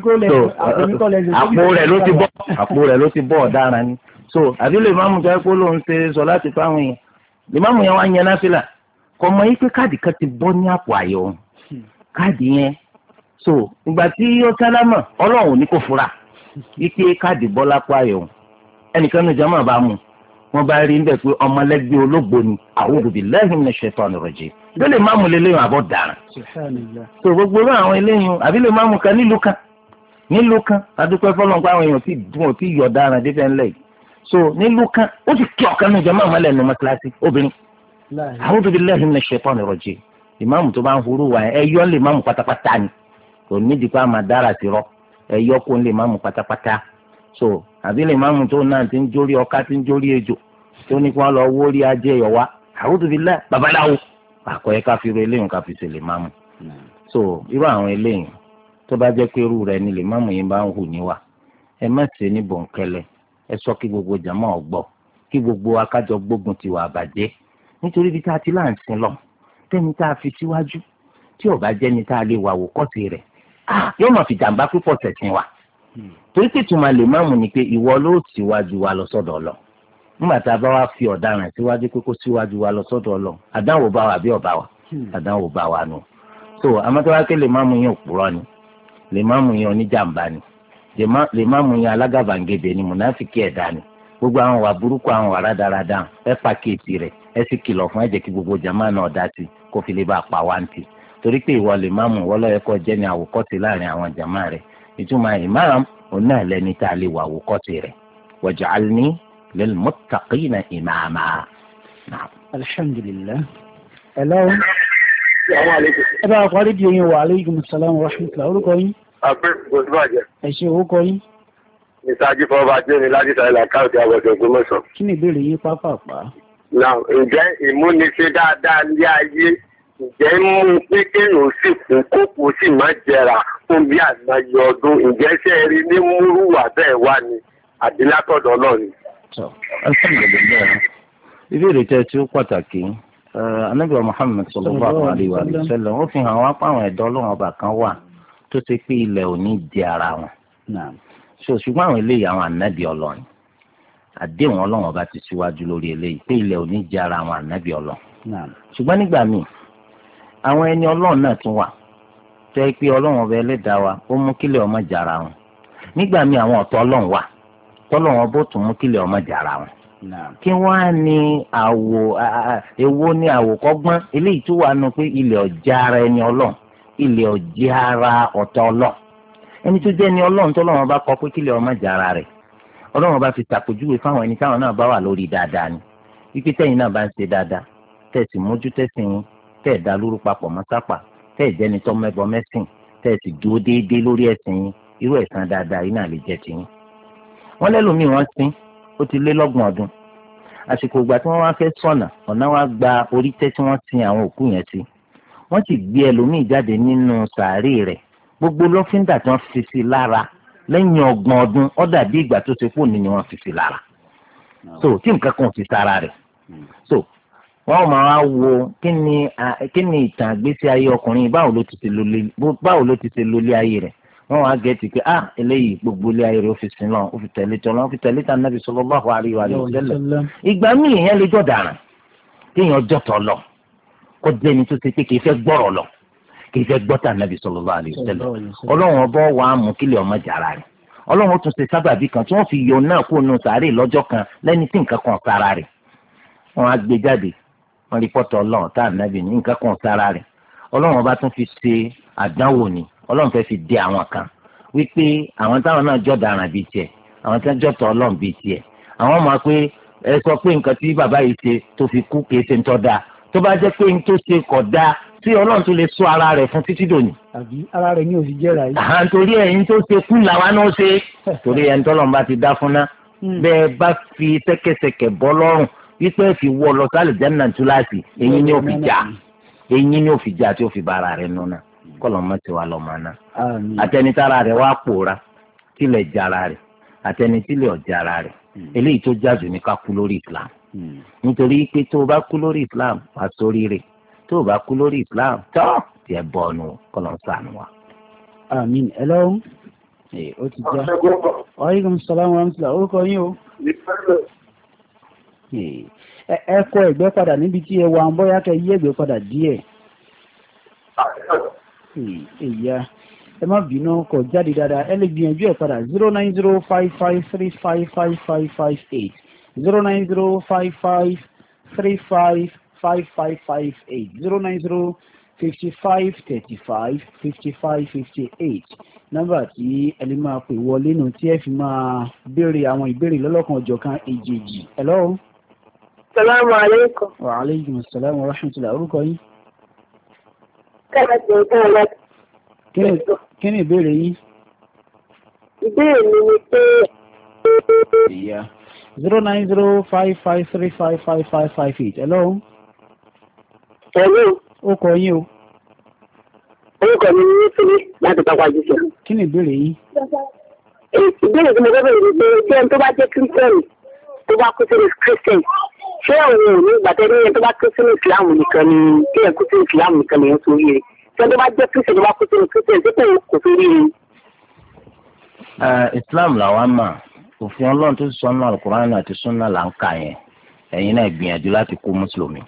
àpò rẹ̀ ló ti bọ́ àpò rẹ̀ ló ti bọ́ ọ̀daràn ni so àbí lè máàmù tó yẹ kó lóun ṣe sọ láti fáwọn èèyàn lè máàmù yẹn wá yẹn náfìlà kò mọ̀ yí pé káàdì kan ti bọ́ ní àpò àyọ̀ òun káàdì yẹn so ìgbà tí ó sálámà ọlọ́run ò ní kó fura yí pé káàdì bọ́ lápò àyọ̀ òun ẹnìkan ní jama bá mu wọn bá rí níbẹ̀ pé ọmọlẹ́gbẹ́ ológbò ni a'udhu billahi minash shaitanir rajim ló lè máàmù lélẹ́yìn àbọ̀ dàrán so gbogbo àwọn eléyìn àbí lè máàmù kan nílùú kan nílùú kan adúpẹ́ fọlọ́npá àwọn èèyàn tí dùn tí yọ̀ dàrán dé fẹ́ ńlẹ̀ yìí so nílùú kan ó sì kí ọ̀kan ní jama mọ́lẹ̀ ní mọ́sálásí obìnrin a'udhu billahi minash shaitanir rajim ìmáàmù tó bá ń hurú wa ẹ yọ lè máàmù pátápátá ni kò nídìí pé a máa dára sí rọ ẹ yọ kó lè máàmù pátápátá so àbí lè máàmù tó náà ti ń jórí ọká ti ń jórí ejò tó ní kí wọ́n lọ wó rí ajé ẹ̀yọ̀ wá a'udhu billahi babaláwo àkọ́yẹ ká fi ru eléyìí ká fi ṣe lè máàmù so irú àwọn eléyìí tó bá jẹ́ pé irú rẹ̀ ni lè máàmù yìí bá ń hù níwà ẹ má ṣe ní bòńkẹ́lẹ́ ẹ sọ kí gbogbo jàmáà ọgbọ́ kí gbogbo akájọ gbógun ti wà bàjẹ́ nítorí bí tá a ti láǹsìn lọ tẹ́ni tá a fi síwájú tí ò bá jẹ́ ni tá a lè wà wò kọ́sì rẹ̀ yóò máa fi jàǹbá púpọ̀ tẹ̀sìn wa torí pé tùmọ̀ lè máàmù ni pé ìwọ ló síwájú wa lọ sọ́dọ̀ lọ nígbà tá a bá wá fi ọ̀daràn síwájú pé kó síwájú wa lọ sọ́dọ̀ lọ àdánwò bá wa àbí ọ̀bá wa àdánwò bá wa nù so amátọ́wáké lè máàmù yẹn òpùrọ́ ni lè máàmù yẹn oníjàmbá ni lè máàmù yẹn alágàbàǹgebè ni mùnáfíkì ẹ̀dá ni gbogbo àwọn wà burúkú àwọn wà rádaràdà ẹ pàkíyèsí rẹ̀ ẹ sì kìlọ̀ fún ẹ jẹ́ kí gbogbo jàmáà náà dá sí kó fi lè bá a pa wá ntì torí pé ìwọ lè máàmù wọ́n lọ́yẹ kọ́ jẹ́ ní àwòkọ́sí láàrin àwọn jàmáà rẹ̀ ìtumọ̀ ìmáàmù òun náà lẹ́ni tá a lè wà àwòkọ́sí rẹ̀ waj'alni lil muttaqina imama.
alhamdulillah. hello. ẹ bá a parí di oyin wa aleykum salaam wa rahmatulah orúkọ yín.
àpè òṣùbàjẹ́.
ẹ ṣe orúkọ yín.
ìtajú fọwọ́ bá jẹ́ mi láti sàlẹ̀ àkáǹtì àbọ̀dọ̀ Ògbómọ̀ṣọ́.
kí ni ìbéèrè yín pápápá.
náà ǹjẹ́ ìmúniṣe dáadáa ní ayé ǹjẹ́ mú pé kéèyàn sì kún kókò sì má jẹrà fún bí àgbáyé ọdún ǹjẹ́ ṣe é rí ní múrùwà bẹ́ẹ̀ wá ni àbí látọ̀dọ̀ náà ni.
alhamdulilayi ìbéèrè tẹ tí ó pàtàkì anabi Muhammad sallallahu alayhi wa sallam ó fi hàn wá pé àwọn ẹ̀dọ́ ọlọ́run ọba kan wà tó ṣe pé ilẹ̀ ò ní di ara wọn ṣùgbọ́n àwọn eléyìí àwọn ànábì ọlọ́run àdéhùn ọlọ́run ọba ti síwájú lórí eléyìí pé ilẹ̀ ò ní di ara àwọn ànábì ọlọ́run ṣùgbọ́n nígbà míì àwọn ẹni ọlọ́run náà tún wà tó yẹ pé ọlọ́run ọba ẹlẹ́dàá wa ó mú kílẹ̀ ọmọ jàrá wọn nígbà míì àwọn ọ̀tọ̀ ọlọ́run wà tọ́lọ́run ọba ó tún mú kílẹ̀ ọmọ jàrá wọn kí wọ́n á ní àwò èwo ní àwòkọ́gbọ́n eléyìí tó wà nù pé ilẹ̀ ọ̀já ara ẹni ọlọ́run ilẹ̀ ọ̀já ara ọ̀tọ̀ ọlọ́run ẹni tó jẹ́ ni ọlọ́run tọ́lọ́run ọba kọ pé kílẹ̀ ọmọ jàrá rẹ̀ ọlọ́run ọba fi ṣàpèjúwe fáwọn ẹni táwọn náà bá wà lórí dáadáa ni wípé tẹ́yìn náà bá ń ṣe dáadáa tẹ̀sí mójú tẹ̀sìn yín tẹ̀ dá lóru papọ̀ mọ́ sápà tẹ̀ jẹ́ni tó mẹ́bọ mẹ́sìn tẹ̀ sì dúró déédéé lórí ẹ̀sìn yín irú ẹ̀san dáadáa yín náà lè jẹ́ tiyín. wọ́n lẹ́lòmíì wọ́n sin ó ti lé lọ́gbọ̀n ọdún àsìkò ìgbà tí wọ́n wá fẹ́ sọ̀nà ọ̀nà wa gba orí tẹ́ tí wọ́n sin àwọn òkú yẹn sí wọ́n sì gbé ẹlòmíì jáde nínú sàárè rẹ̀ gbogbo lọ́fíńdà tí wọ́n fi sí lára lẹ́yìn ọgbọ̀n ọdún ó dàbí ìgbà tó ṣe fóònù ni wọ́n fi sí lára so tí nǹkan kan ò fi sára rẹ̀ so wọ́n máa wá wo kí ni kí ni ìtàn àgbésí ayé ọkùnrin báwo ló ti ṣe lólé báwo ló ti ṣe lólé ayé rẹ̀ wọ́n wá gẹ̀ẹ́tì pé ah eléyìí gbogbo ilé ayé rẹ̀ ó fi sin lọ ó fi tẹ̀lé tọ́lọ́ ó fi tẹ̀lé tàn Nábì sallallahu alaihi wa sallam ìgbà míì yẹn lè jọ dàrán kéèyàn jọ̀tọ̀ lọ kó jẹ́ni tó ṣe pé kì í fẹ́ gbọ́rọ̀ lọ kì í fẹ́ gbọ́ tàn Nábì sallallahu alaihi wa sallam ọlọ́run ọbọ̀ wà á mú kílẹ̀ ọmọ jàrá rẹ̀ ọlọ́run tún ṣe sábàbí kan tí wọ́n fi yọ náà kó nu sàárè lọ́jọ́ kan lẹ́ni tí nǹkan kan sára rẹ̀ wọ́n á gbé jáde wọ́n rí pọ́tọ̀ ọlọ́run tá ànábì ní nǹkan kan sára rẹ̀ ọlọ́run ọba tún fi ṣe àdánwò ni ọlọ́run fẹ́ fi dé àwọn kan wípé àwọn táwọn náà jọ dáràn bíi tiẹ̀ àwọn tí wọ́n jọ tọ̀ ọlọ́run bíi tiẹ̀ àwọn máa pé ẹ sọ pé nǹkan tí bàbá yìí ṣe tó fi kú kìí ṣe ń tọ́ da tó bá jẹ́ pé n tó ṣe kọ̀ da tí ọlọ́run tó lè sọ ara rẹ̀ fún títí dòní.
àbí ara rẹ̀ ní òsì jẹ́ra yìí.
à ń torí ẹ̀yin tó ṣe kú làwa náà ṣe torí ẹni tọ́lọ́run bá ti dá fún ná bẹ́ẹ̀ bá fi ṣẹ́kẹ́ṣẹkẹ̀ bọ́ lọ́rùn wípé fi wọ lọ sálì jẹ́nà túláàsì ẹ̀yin ni ó fi jà ẹ̀yin ni ó fi jà tí ó fi bára rẹ̀ nù náà kọ́lọ̀ mọ́ ti wà lọ́mọ náà. àtẹnitára rẹ̀ wá pòórá tílẹ̀ jara rẹ̀ àtẹnitílẹ̀ ọ̀jara rẹ̀ eléyìí tó jáde ní ká kú lórí Islam nítorí pé tó o bá kú lórí Islam wà sórí rẹ̀ tó o bá kú lórí Islam tó tiẹ̀ bọ̀ ọ̀nù kọ́lọ̀ ń sànù wa.
àmín ẹ lọ́wọ́ ẹ ó ti já wàhálà sàlámù rahmatulah orúkọ yín o. ẹ kọ ẹ̀gbẹ́ padà níbi tí ẹ wà ń bóyá kẹ yí ẹ̀gbẹ́ padà díẹ̀. ìyá ẹ má bínú kọ jáde dáadáa ẹ lè gbìyànjú ẹ padà zero nine zero five five three five five five five eight zero nine zero five five three five five five five eight zero nine zero fifty five thirty five fifty five fifty eight nọ́mbà tí ẹ lè máa pè wọlé nù tí ẹ fi máa béèrè àwọn ìbéèrè lọ́lọ́kan ọ̀jọ̀kan èjèèjì. hello.
salaamu aleykum.
wa aleykum salaam wa rahmatulah orúkọ yín.
kẹ́lẹ́ tó ń tán ẹ lọ́dún.
kí ni ìbéèrè yín?
ìbéèrè mi ni pé.
ìyá zero nine zero five five three five five five five eight. hello.
hello.
ó kọ yín o.
orúkọ mi ní sílé láti pápá jíṣẹ́.
kí ni ìbéèrè yín?
ìbéèrè tí mo fẹ́ bẹ̀rẹ̀ ni pé tí ẹni tó bá jẹ́ kírísítẹ́nì tó bá kú sínú kírísítẹ́nì ṣé àwọn ò ní gbàtẹ́ ní ẹni tó bá kú sínú ìsìláàmù nìkan ni tí ẹ̀ kú sínú ìsìláàmù nìkan ni ẹ̀ ń sọ yìí tí ẹni tó bá jẹ́ kírísítẹ́nì tó bá kú sínú kírísítẹ́nì tí kò fi rí i.
Islam làwọn mà òfin ọlọ́run tó sọ náà Al-Qur'an àti sunna là ń kà yẹn ẹ̀yin náà gbìyànjú láti kú mùsùlùmí.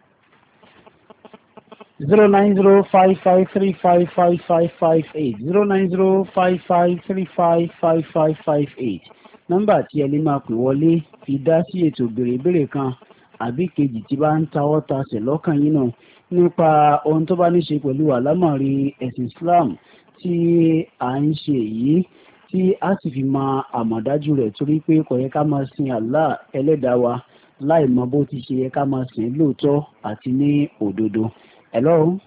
zero nine zero five five three five five five five eight zero nine zero five five three five five five five eight nọ́mbà tí ẹ lè máa pè wọlé fi dá sí ètò béèrè-béèrè kan àbí kejì tí bá ń tawọ́ tasẹ̀ lọ́kàn yín náà nípa ohun tó bá ní ṣe pẹ̀lú àlámọ̀rí ẹ̀sìn Islam tí à ń ṣe yìí tí a sì fi máa àmọ̀dájú rẹ̀ torí pé kò yẹ ká máa sin Allah ẹlẹ́dàá wa láì mọ bó ti ṣe yẹ ká máa sìn lóòótọ́ àti ní òdodo. Hello.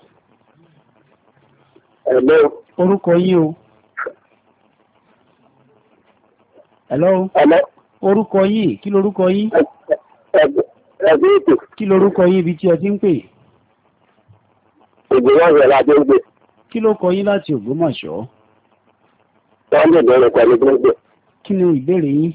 Hello.
Orúkọ yín o. Hello.
Hello.
Orúkọ yín, kí lorúkọ yín?
Ẹ̀bí ètò.
Kí lorúkọ yín ibi tí ẹ ti ń pè?
Ògbómọ̀ṣọ́ láti ń gbé.
Kí ló kọ yín láti Ògbómọ̀ṣọ́?
Wọ́n lè bẹ̀rẹ̀ pẹ̀lú gbogbo.
Kí ni ìbéèrè yín?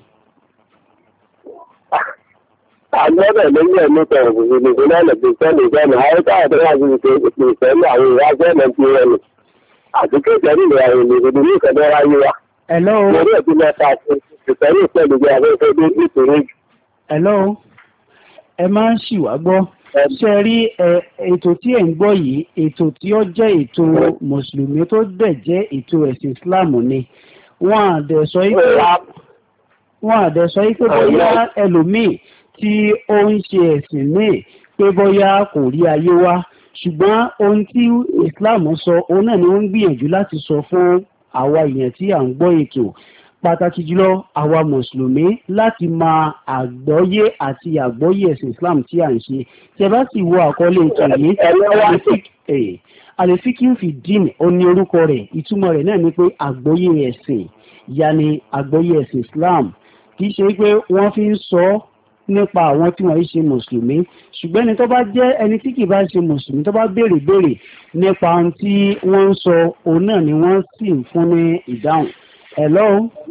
Àgbẹ̀bẹ̀ lórí ẹ̀mí kan òṣèlú ìpínlẹ̀ ọ̀lẹ́gbẹ̀ sẹ́lẹ̀ ìjọba àyíká àtẹ́wà ti ṣe ìpè ìfẹ́lú àwọn ìwà sẹ́lẹ̀ ti rẹ̀ nù. Àti kéèké nílò àwọn ènìyàn ní ìfẹ́lẹ́ ráyé wa.
Hello.
Lórí ẹ̀tí mẹ́ta ìfẹ́lú ìpẹ́lú ìjọba afẹ́fẹ́ dé nítorí.
Hello. Ẹ máa ń ṣì wá gbọ́. Ṣé rí ètò tí ẹ̀ ń gbọ́ yìí ètò tí ó jẹ́ ètò mùsùlùmí tó dẹ̀ jẹ́ ètò ẹ̀sìn Islam ni. Wọ́n àdẹ̀ sọ pé wọ́n àdẹ̀ sọ pé bóyá ẹlòmíì tí ó ń ṣe ẹ̀sìn míì pé bóyá kò rí ayé wá ṣùgbọ́n ohun tí Islam sọ òun náà ni wọ́n ń gbìyànjú láti sọ fún àwa èèyàn tí à ń gbọ́ ètò pàtàkì jùlọ àwa mùsùlùmí láti máa àgbọ́yé àti àgbọ́yé ẹ̀sìn Islam tí à ń ṣe tí ẹ bá sì wo àkọlé ètò yìí àlèfíkì fi dín ó ní orúkọ rẹ̀ ìtumọ̀ rẹ̀ náà ni pé àgbọ́yé ẹ̀sìn yanni àgbọ́yé ẹ̀sìn Islam kì í ṣe pé wọ́n fi ń sọ nípa àwọn tí wọ́n yìí ṣe mùsùlùmí ṣùgbọ́n ẹni tó bá jẹ́ ẹni tí kì bá ṣe mùsùlùmí tó bá béèrè béèrè nípa ohun tí wọ́n ń sọ òun náà ni wọ́n sì ń fún ní ìdáhùn. Hello.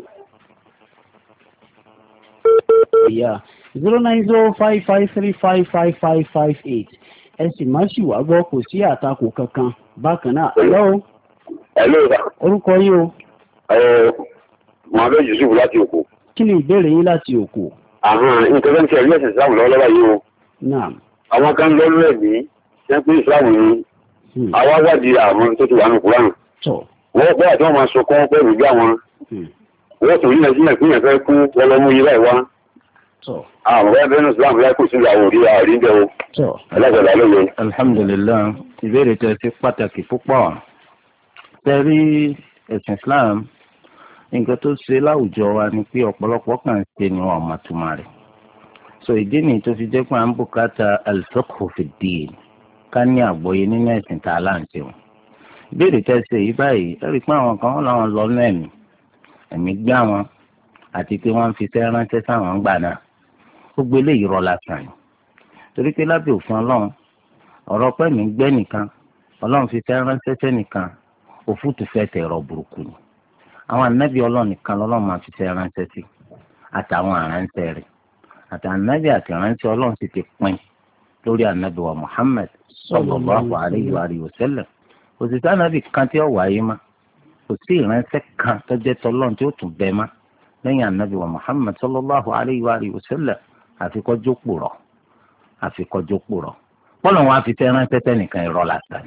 Yeah. zero nine zero five five three five five five five eight ẹ sì má sì wá gbọ́ kò sí àtakò kankan bákan náà. Hello.
Hello.
Orúkọ yín o.
Mohammed Yusuf láti Òkò.
Kí ni ìbéèrè yín láti Òkò?
Àwọn nǹkan tó ń ṣe ẹ̀rí ẹ̀sìn Islam lọ́wọ́lọ́wọ́ yìí o. Àwọn kan lọ́rọ̀ ẹ̀mí ṣe ń pín Islam ní àwọn àwádìí àwọn tó ti wà ní Kùránì. Wọ́n pẹ́ àti wọ́n máa sọ kọ́ pẹ̀lú bí àwọn wọ́n tó yíyan sílẹ̀ fún ìyẹ̀fẹ́ kú ọlọ́mú yìí láì wá. Àwọn ọ̀rẹ́ bẹ́ẹ̀ ní Islam láì kò sí àwọn òrí àrí jẹ́ o. Ẹlẹ́gbẹ̀lá lóye.
Alhamdulillah, ìbéèrè tẹ́ sí pàtàkì púpọ̀. Tẹ́rí ẹ̀sìn Islam nǹkan tó ṣe láwùjọ wa ni pé ọ̀pọ̀lọpọ̀ kan ṣe ni wọn ọmọ túmọ̀ rẹ̀ so ìdí nìyí tó fi jẹ́ pé à ń bùkátà al-fiqhu fi ddin ká ní àgbọ́yé nínú ẹ̀sìn tá a là ń ṣe wọn. ìbéèrè tẹ́sẹ̀ yìí báyìí ẹ rí i pé àwọn kan wọ́n làwọn lọ náà ẹ̀mí ẹ̀mí gbá wọn àti pé wọ́n ń fi tẹ́ ránṣẹ́ sáwọn gbà náà gbogbo eléyìí rọ lásán ni torí pé lábẹ́ òfin ọlọ́run ọ̀rọ̀ pẹ́ẹ́mì gbẹ́ nìkan ọlọ́run fi tẹ́ ránṣẹ́ sẹ́nìkan òfútù fẹ́ tẹ̀ ẹ̀rọ burúkú ni àwọn ànábì ọlọ́run nìkan lọ́lọ́run máa fi tẹ́ ránṣẹ́ sí àtàwọn àránṣẹ́ rẹ̀ àtàwọn ànábì àti àránṣẹ́ ọlọ́run sì ti pín lórí ànábì wa Muhammad sallallahu alayhi wa alihi wa sallam kò sì sànábì kan tí ó wáyé má kò sí ìránṣẹ́ kan tó jẹ́ tọ́lọ́run tí ó tún bẹ má lẹ́yìn ànábì wa Muhammad sallallahu alayhi wa alihi wa sallam àfikọ́jọ́ pòrọ̀ àfikọ́jọ́ pòrọ̀ bọ́lá wọn á fi tẹ́ ránṣẹ́ tẹ́nìkan irọ́ lásán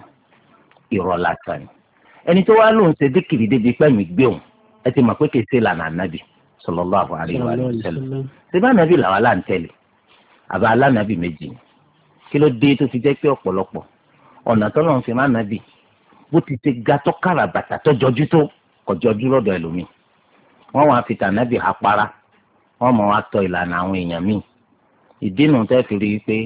irọ́ lásán ẹni tó wá lóun ṣe díkìrì débi pẹ́ẹ́mì gbé òun ẹ ti mọ̀ pé kì í ṣe lànà ànábì sallallahu alayhi wa sallam ṣé bá ànábì làwọn aláǹtẹ̀lẹ̀ àbá alánàbì méjì ni kí ló dé tó fi jẹ́ pé ọ̀pọ̀lọpọ̀ ọ̀nà tó lọ́n fi má nàbì bó ti ṣe ga tó kára bàtà tó jọjú tó kò jọjú lọ́dọ̀ ẹlòmíì wọ́n wá fi tànàbì apara wọ́n mọ̀ wá tọ ìlànà àwọn èèyàn míì ìdínú tẹ́ fi rí i pé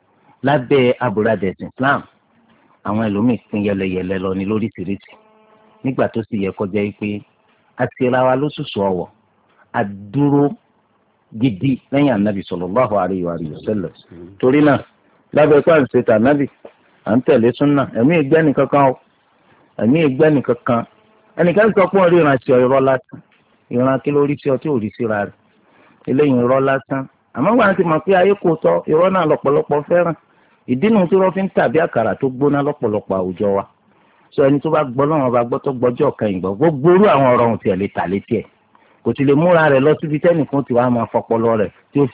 lábẹ́ aburadẹ̀sìn Islam àwọn ẹlòmíì pín yẹlẹyẹlẹ lọ ní lóríṣiríṣi nígbà tó sì yẹ kọjá yìí pé a ti ra wa lóṣooṣù ọwọ́ a dúró gidi lẹ́yìn ànábì sallallahu alayhi wa sallam torí náà lábẹ́ pé à ń ṣe tànábì à ń tẹ̀lé súnà ẹ̀mí ìgbẹ́ nìkankan o ẹ̀mí ìgbẹ́ nìkankan ẹnìkan sọ pé òun rí ìrànṣẹ́ irọ́ lásán ìran kí ló rí sí ọ tí ò rí síra rẹ̀ eléyìí irọ́ lásán àmọ́ wà á ti mọ̀ pé ayé kò tọ́ irọ́ náà lọ́pọ̀lọpọ̀ fẹ́ràn ìdínú tí wọ́n fi ń tàbí àkàrà tó gbóná lọ́pọ̀lọpọ̀ àwùjọ wa sọ ẹni tó bá gbọ́ lọ́wọ́ bá gbọ́ tó gbọ́jọ́ kẹyìn gbọ́ gbogbo orú àwọn ọ̀rọ̀ ohun tiẹ̀ lè tà létí ẹ̀ kò sì lè múra rẹ̀ lọ síbi tẹ́nìkan tí wàá máa fọpọlọ rẹ̀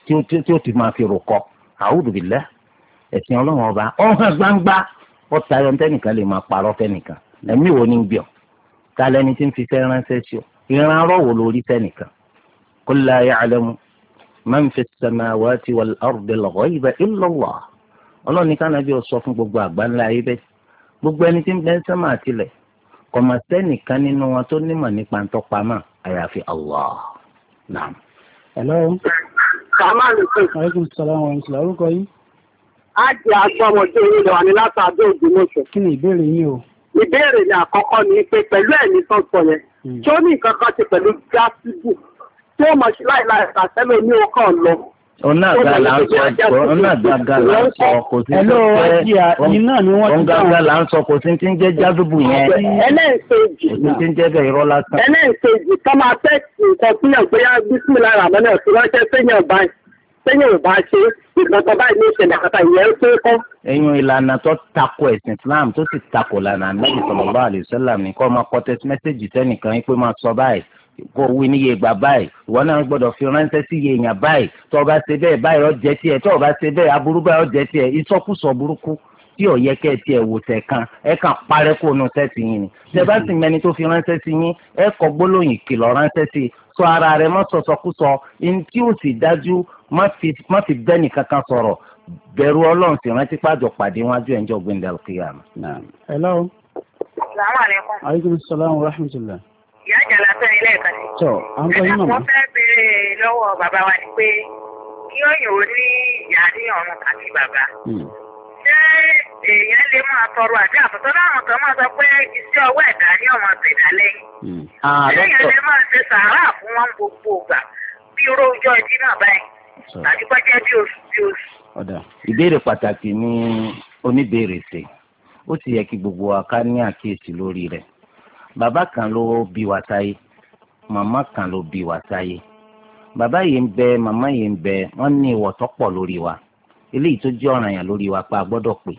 tí ó ti máa fi rò kọ́ a'udhu billah ẹ̀sìn ọlọ́run ọba ọ̀hún gbangba ọ̀tá ayọ̀ tẹ́nìkan lè máa parọ́ fẹ́nìkan ẹ̀mí wo ni ń bíọ̀ ta lẹni tí ń fi fẹ́ ránṣẹ́ sí ọ ìran arọ́wò lórí fẹ́nìkan qul la ya'lamu man fi as-samawati wal ardi al-ghayba illa Allah ọlọ́run ní kánábí ọ sọ fún gbogbo àgbáńlá ayé bẹ́ẹ̀ gbogbo ẹni tí ń bẹ ń sẹ́mà àtìlẹ̀ kò mà sẹ́nìkan nínú wọn tó nímọ̀ nípa ntọ́pamọ́ àyàfi Allah. Naam.
Hello.
Sàmàlùkù.
Aleykum salaam wa rahmatulah. Orúkọ yín.
Á jẹ́ agbọ́mọdé yín lọ ní látàdé Ògbómọ̀ṣọ́.
Kí ni ìbéèrè yín o?
Ìbéèrè ni àkọ́kọ́ ni pé pẹ̀lú ẹ̀mí sọ̀tọ̀ yẹn. Tí ó ní nǹkan kan ti pẹ̀lú gásíbù tí ó mọ̀ sí láìláì ṣàṣẹ́lẹ̀ ní ọkàn lọ.
Ọ̀nà àgbà là ń sọ ọ̀nà àgbà là ń sọ kò sí
Hello, Ajíà, yín náà ni wọ́n ti
ọ̀nà àgbà là ń sọ kò sí ti ń jẹ́ jábùbù yẹn.
Ẹlẹ́ẹ̀kejì.
Kò sí ti ń jẹ́ bẹ́ẹ̀ irọ́ lásán.
Ẹlẹ́ẹ̀kejì ká máa tẹ́ẹ̀sì nǹkan fúnyàn pé á bísímìlà ràmọ́nà tí wọ́n ṣe séyàn báyìí séyàn ò bá ṣe ìgbàgbọ́ báyìí ní ìṣẹ̀lẹ̀ àkàtà ìyẹn tó kọ́.
Ẹ̀yin ìlànà tó tako ẹ̀sìn Islam tó sì tako lànà Ànábì sallallahu alaihi wasallam ní kó máa kọ text message sẹ́nìkan yín pé máa sọ báyìí kó wí níye ìgbà báyìí ìwọ náà gbọ́dọ̀ fi ránṣẹ́ sí iye èèyàn báyìí tó o bá ṣe bẹ́ẹ̀ báyìí ó jẹ́ tiẹ̀ tó o bá ṣe bẹ́ẹ̀ aburú báyìí ó jẹ́ tiẹ̀ ìsọkúsọ burúkú tí ò yẹ kẹ́ ẹ tiẹ̀ wò tẹ̀ kan ẹ kàn parẹ́ kó nu sẹ́ẹ̀tì yín ni ṣe bá sì mẹni tó fi ránṣẹ́ sí yín ẹ kọ gbólóyìn kìlọ̀ ránṣẹ́ sí sọ ara rẹ mọ́ sọ̀sọ̀kúsọ ní tí ó sì dájú má fi bẹ́ẹ̀nì kankan sọ̀rọ̀ bẹ̀rù ọlọ́run sì rántí pàjọ pàdé wájú ẹ̀ ń jọ gbẹ̀ndẹ̀ al-qiyamah.
Hello.
Assalamu alaikum.
Aleykum salaam wa rahmatulah.
Ìyá àjàlá sẹ́ni ilé ẹ̀ka sí.
Tọ́ à ń gbọ́ yín màmá.
Wọ́n fẹ́ béèrè lọ́wọ́ bàbá wa ni pé kí òyìn ò ní ìyá ní ọ̀run àti bàbá. Ṣé èèyàn lè máa tọrọ àti àtọ̀tọ̀ láwọn kan máa sọ pé iṣẹ́ ọwọ́ ẹ̀dá ní ọmọ tẹ̀dá lẹ́yìn. Ṣé èèyàn lè máa ṣe sàárà fún wọn gbogbo ìgbà bí oró ọjọ́ ìdí náà báyìí tàbí pẹ́jẹ́ bí oṣù bí oṣù.
Ìbéèrè pàtàkì ni oníbéèrè ṣe ó sì yẹ kí gbogbo wa ká ní àkíyèsí lórí rẹ̀. Bàbá kan ló bí wa sáyé màmá kan ló bí wa sáyé bàbá yìí ń bẹ màmá yìí ń bẹ wọ́n ní ìwọ̀ tó pọ̀ lórí wa eléyìí tó jẹ́ ọ̀ranyàn lórí wa pa gbọ́dọ̀ pé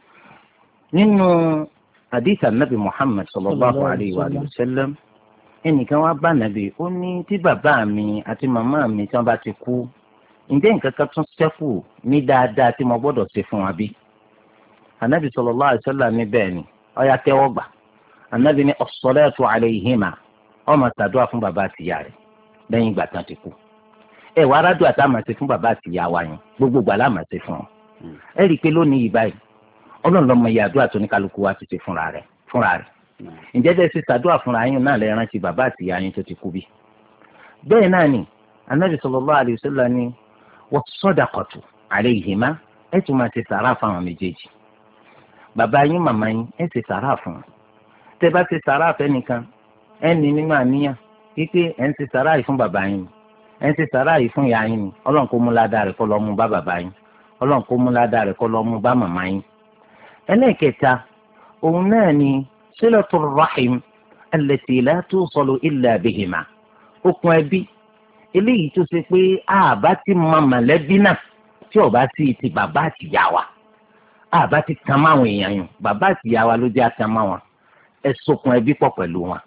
nínú hadith anabi Muhammad sallallahu alayhi wa sallam ẹnìkan wá bá nàbì ó ní tí bàbá mi àti màmá mi tí wọ́n bá ti kú ǹjẹ́ nǹkan kan tún ṣẹ́kù ní dáadáa tí mo gbọ́dọ̀ ṣe fún wa bí anabi sallallahu alayhi wa sallam ní bẹ́ẹ̀ ni ó yá tẹ́wọ́ gbà anabi ní as-salatu alayhima ọmọ ṣàdúrà fún bàbá àtìyá rẹ̀ lẹ́yìn ìgbà tán ti kú ẹ wàá rádùn àtàmà ṣe fún bàbá àtìyá wa yẹn gbogbo gbà láàmà ṣe fún ọ ẹ rí i pé lónìí yìí báyìí ọlọ́run lọ́mọ iye àdúrà tó ní kálukú wa ti ṣe fúnra rẹ̀ fúnra rẹ̀ ǹjẹ́ bẹ́ẹ̀ ṣe ṣàdúrà fúnra yín náà lè rántí bàbá àtìyá yín tó ti kú bí. bẹ́ẹ̀ náà ni anabi sallallahu alayhi wa sallam ni was-sadaqatu alayhima ẹ tún máa ṣe sàrà fáwọn méjèèjì bàbá yín màmá yín ẹ ṣe sàrà fún wọn. tẹ́ bá ṣe sàrà fẹ́nìkan ẹ ní nínú àníyàn wípé ẹ ń ṣe sàrà yìí fún bàbá yín ẹ ń ṣe sàrà yìí fún ìyá yín ni ọlọ́run kó mú ládàá rẹ̀ kó lọ mú bá bàbá yín ọlọ́run kó mú ládàá rẹ̀ kó lọ mú bá màmá yín. ẹlẹ́ẹ̀kẹta òun náà ni silatur rahim allati la tusalu illa bihima okùn ẹbí eléyìí tó ṣe pé àbá ti mọ mọ̀lẹ́bí náà tí ò bá sí ti bàbá àtìyá wa àbá ti tan máwọn èèyàn yùn bàbá àtìyá wa ló jẹ́ àtàn máa wọn ẹ sokùn ẹbí pọ̀ pẹ̀lú wọn.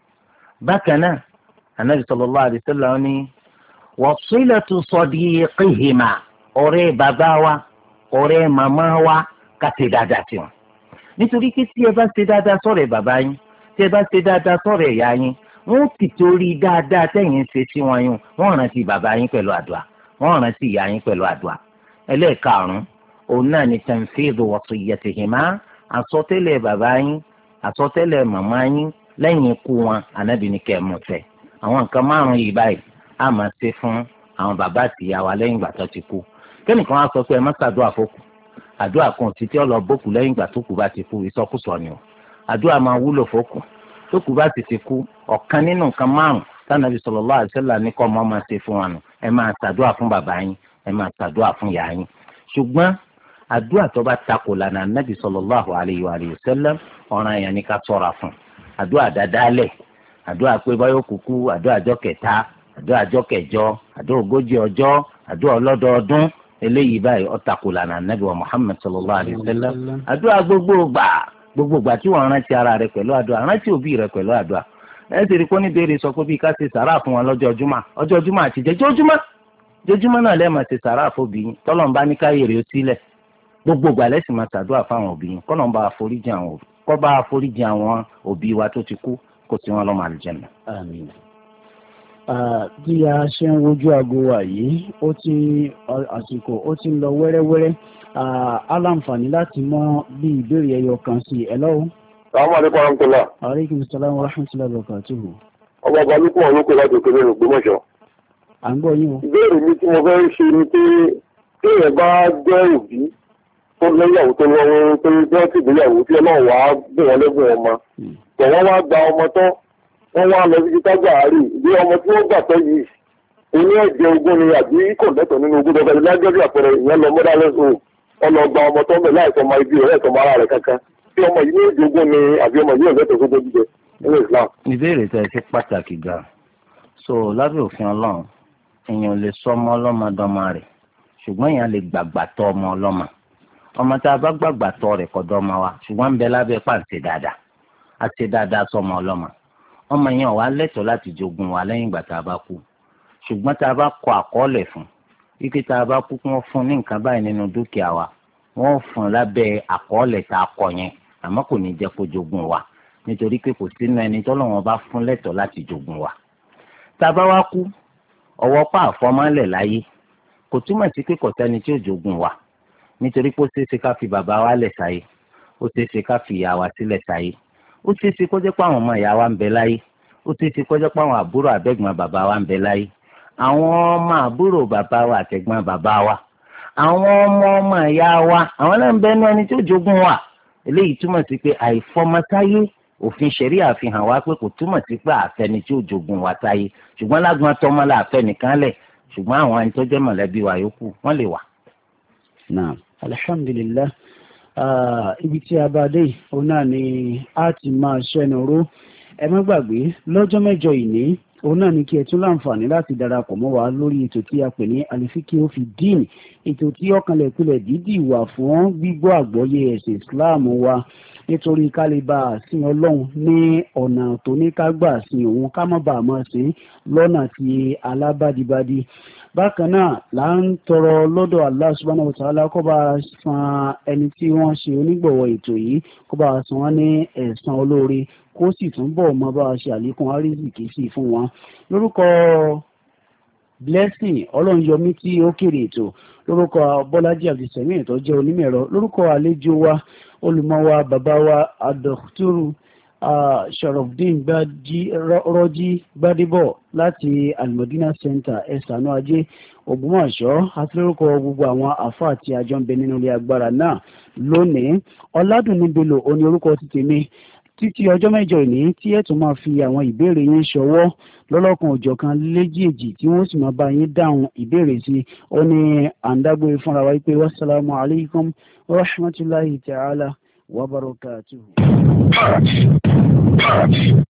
bákan náà anabi sallallahu alaihi wasallam ní wasilatu sadiqihima ọ̀rẹ́ bàbá wa ọ̀rẹ́ màmá wa ká ṣe dáadáa sí wọn. nítorí pé tí ẹ bá ṣe dáadáa sọ̀rọ̀ bàbá yín tí ẹ bá ṣe dáadáa sọ̀rọ̀ ìyá yín wọ́n ti torí dáadáa tẹ̀yìn ṣe sí wọn yún wọ́n rántí bàbá yín pẹ̀lú àdúrà wọ́n rántí ìyá yín pẹ̀lú àdúrà. ẹlẹ́ẹ̀karùn-ún òun náà ni tanfidhu wasiyyatihima àsọtẹ́lẹ̀ bàbá yín àsọtẹ́lẹ̀ màmá yín lẹ́yìn ikú wọn ànábì ní kẹ́ ẹ mú ṣẹ. àwọn nǹkan márùn-ún yìí báyìí á máa ṣe fún àwọn bàbá àti ìyá wa lẹ́yìn ìgbà tó ti kú. kẹ́nìkan á sọ pé ẹ má ṣàdúrà fókù àdúrà kan títí ó lọ bókù lẹ́yìn ìgbà tó kù bá ti kú ìsọkúsọ ni o. àdúrà máa wúlò fókù tó kù bá ti ti kú ọ̀kan nínú nǹkan márùn-ún tánàbí sallallahu alaihi wasallam ní kọ́ ọmọ máa ṣe fún wa nù ẹ máa ṣàdúrà fún bàbá yín ẹ máa ṣàdúrà fún ìyá yín. ṣùgbọ́n àdúrà tó bá takò lànà nàbì sallallahu alaihi wa sallam ọ̀ràn yẹn ní ká ṣọ́ra fún. àdúrà dáadáalẹ̀ àdúrà pé báyọ̀ kúkú àdúrà ọjọ́ kẹta àdúrà ọjọ́ kẹjọ àdúrà ogójì ọjọ́ àdúrà ọlọ́dọọdún eléyìí báyìí ó takò lànà nàbì wa Muhammad sallallahu alaihi wa sallam. àdúrà gbogbo gbà gbogbo ìgbà tí wọ́n rántí ara rẹ̀ pẹ̀lú àdúrà rántí òbí rẹ̀ pẹ̀lú àdúrà. ẹ ti rí kó ní béèrè sọ pé bí ká ṣe sàrà fún wọn lọ́jọ́ júmọ́ ọjọ́ júmọ́ àti jẹjọ́júmọ́ jẹjọ́júmọ́ náà lẹ́ẹ̀ máa ṣe sàrà fóbi yín tọ́lọ́n bá ní káyè rẹ̀ ó sílẹ̀ gbogbo ìgbà lẹ́sìn máa ṣàdúrà fáwọn òbí yín kọ́lọ́n bá foríjì àwọn òbí kọ́ bá foríjì àwọn òbí wa tó ti kú kó tí wọ́n lọ́mọ àlùjànnà.
àmín. bí a ṣe ń wojú aago wa yìí ó ti àsìkò ó ti ń lọ wẹ́rẹ́wẹ́rẹ́ aláǹfààní láti mọ bí ìbéèrè ẹyọ kan sí ẹ lọ́wọ́.
Assalamu alaikum warahmatullah.
aleykum salaam wa rahmatullahi wa barakatuhu.
ọba balùkù ọlọ́kọ̀ láti òkèlè Ògbómọ̀ṣọ́.
à ń gbọ́ yín o.
ìbéèrè mi tí mo fẹ́ ṣe ni pé téèyàn bá jẹ́ òbí tó lẹ́yàwó tó lọ́wọ́ tó jẹ́ tìgbéyàwó tí ọlọ́run wàá bùn wọn lẹ́bùn ọmọ. tọ̀ wọ́n wá gba ọmọ tán wọ́n wá lọ sí tájà àárì bí ọmọ tí wọ́n gbà tọ́ yìí oní ẹ̀jẹ̀ ogún ni àbí kọ̀ǹdẹ́tọ̀ nínú ogún tó fẹ́ẹ́ lágbẹ́ bí àpẹẹrẹ ìyẹn lọ mọ́dá lẹ́sùn ọlọ́gba ọmọ tó ń bẹ̀ láìsọ ọmọ ibi rẹ̀ ẹ̀sọ́ ara rẹ̀ kankan tí ọmọ yìí ní èdè ogún ni àbí ọmọ yìí ọ̀lẹ́tọ̀ tó gbójú jẹ nínú Islam.
ìbéèrè tẹ ṣe pàtàkì gan so lábẹ́ òfin Ọlọ́run èèyàn lè sọ ọmọ ọlọ́mọdọ́mọ rẹ̀ ṣùgbọ́n èèyàn lè gbàgbà tọ́ ọmọ ọlọ́mọ ọmọ tá a bá gbàgbà tọ́ rẹ̀ kọ́dọ̀ ọmọ wa ṣùgbọ́n ń bẹ lábẹ́ pàǹtí dáadáa àti dáadáa sọmọ ọlọ́mọ ọmọ yẹn wà lẹ́tọ̀ọ́ láti jogún wa lẹ́yìn ìgbà tá a bá kú ṣùgbọ́n tá a bá kọ àkọọ́lẹ̀ fún wípé tá a bá kú kí wọ́n fún ní nǹkan báyìí nínú dúkìá wa wọ́n fún lábẹ́ àkọọ́lẹ̀ tá a kọ yẹn àmọ́ kò ní jẹ́ kó jogún wa nítorí pé kò sínú ẹni tọ́lọ́run bá fún lẹ́tọ̀ọ́ láti jogún wa. tá a bá wá kú ọwọ́ pa àfọmọ́lẹ̀ láyé kò túmọ̀ sí pé kò sẹ́ni tí ò jogún wa nítorí pé ó ṣeé ṣe ká fi bàbá wa lẹ̀ sáyé ó ṣeé ṣe ká fi ìyá wa sílẹ̀ sáyé ó ṣeé ṣe kó jẹ́ pé àwọn ọmọ ìyá wa ń bẹ láyé ó ṣeé ṣe kó jẹ́ pé àwọn àbúrò àbẹ̀gbọ́n bàbá wa ń bẹ láyé àwọn ọmọ àbúrò bàbá wa àtẹ̀gbọ́n bàbá wa àwọn ọmọ ọmọ ìyá wa àwọn náà ń bẹ nú ẹni tí ó jogún wa eléyìí túmọ̀ sí pé àìfọmọtáyé òfin ṣẹ̀ríà fi hàn wá pé kò túmọ̀ sí pé àfẹni tí ó jogún wa táyé ṣùgbọ́n lágbọ́n tọmọ la àfẹ nìkan lẹ̀ ṣùgbọ́n àwọn ẹni tó jẹ́ mọ̀lẹ́bí wa yòókù wọ́n lè wà.
naam alhamdulillah ibi tí a bá dé òun náà ni a ti máa ṣẹnu ró ẹ má gbàgbé lọ́jọ́ mẹ́jọ ìní òun náà ni kí ẹ tún láǹfààní láti darapọ̀ mọ́ wa lórí ètò tí a pè ní alifiki ofi dín ètò tí ọ̀kanlẹ̀kulẹ̀ dídì wà fún gbígbọ́ àgbọ́yé ẹ̀sìn Islam wa nítorí kálíbà sin Ọlọ́run ní ọ̀nà tó ní ká gbà sin òun ká má bàa máa sìn lọ́nà tí alábàdìbàdì. bákan náà là ń tọrọ lọ́dọ̀ Allah subhanahu wa ta'ala kó bá san ẹni tí wọ́n ṣe onígbọ̀wọ́ ètò yìí kó bá san wọ́n ní ẹ̀san olóore kó sì túnbọ̀ mọ́ bá a ṣe àlékún àrísìkí sí fún wọn. lórúkọ blessing ọlọ́runyọmí tí ó kéré ètò lórúkọ bọ́lájí abdulsami tó jẹ́ onímọ̀ ẹ̀rọ lórúkọ àlejò wa olùmọ̀ wa bàbá wa adọ́túrú Sharafdin Rọ́jí Gbádébọ̀ láti Al-Madina Center Ẹ̀sánú Ajé Ògbómọ̀ṣọ́ àti lórúkọ gbogbo àwọn àfáà àti àjọ ń bẹ nínú ilé agbára náà lónìí. Ọládùnní Bello oní orúkọ ti tèmi títí ọjọ́ mẹ́jọ ìní tí ẹ tún máa fi àwọn ìbéèrè yín ṣọwọ́ lọ́lọ́kan òjọ̀kan léjèèjì tí wọ́n sì máa bá yín dáhùn ìbéèrè sí ó ní àǹdágbére fúnra wa pé wassalamu alaikum wa rahmatullahi ta'ala wa barakatuhu.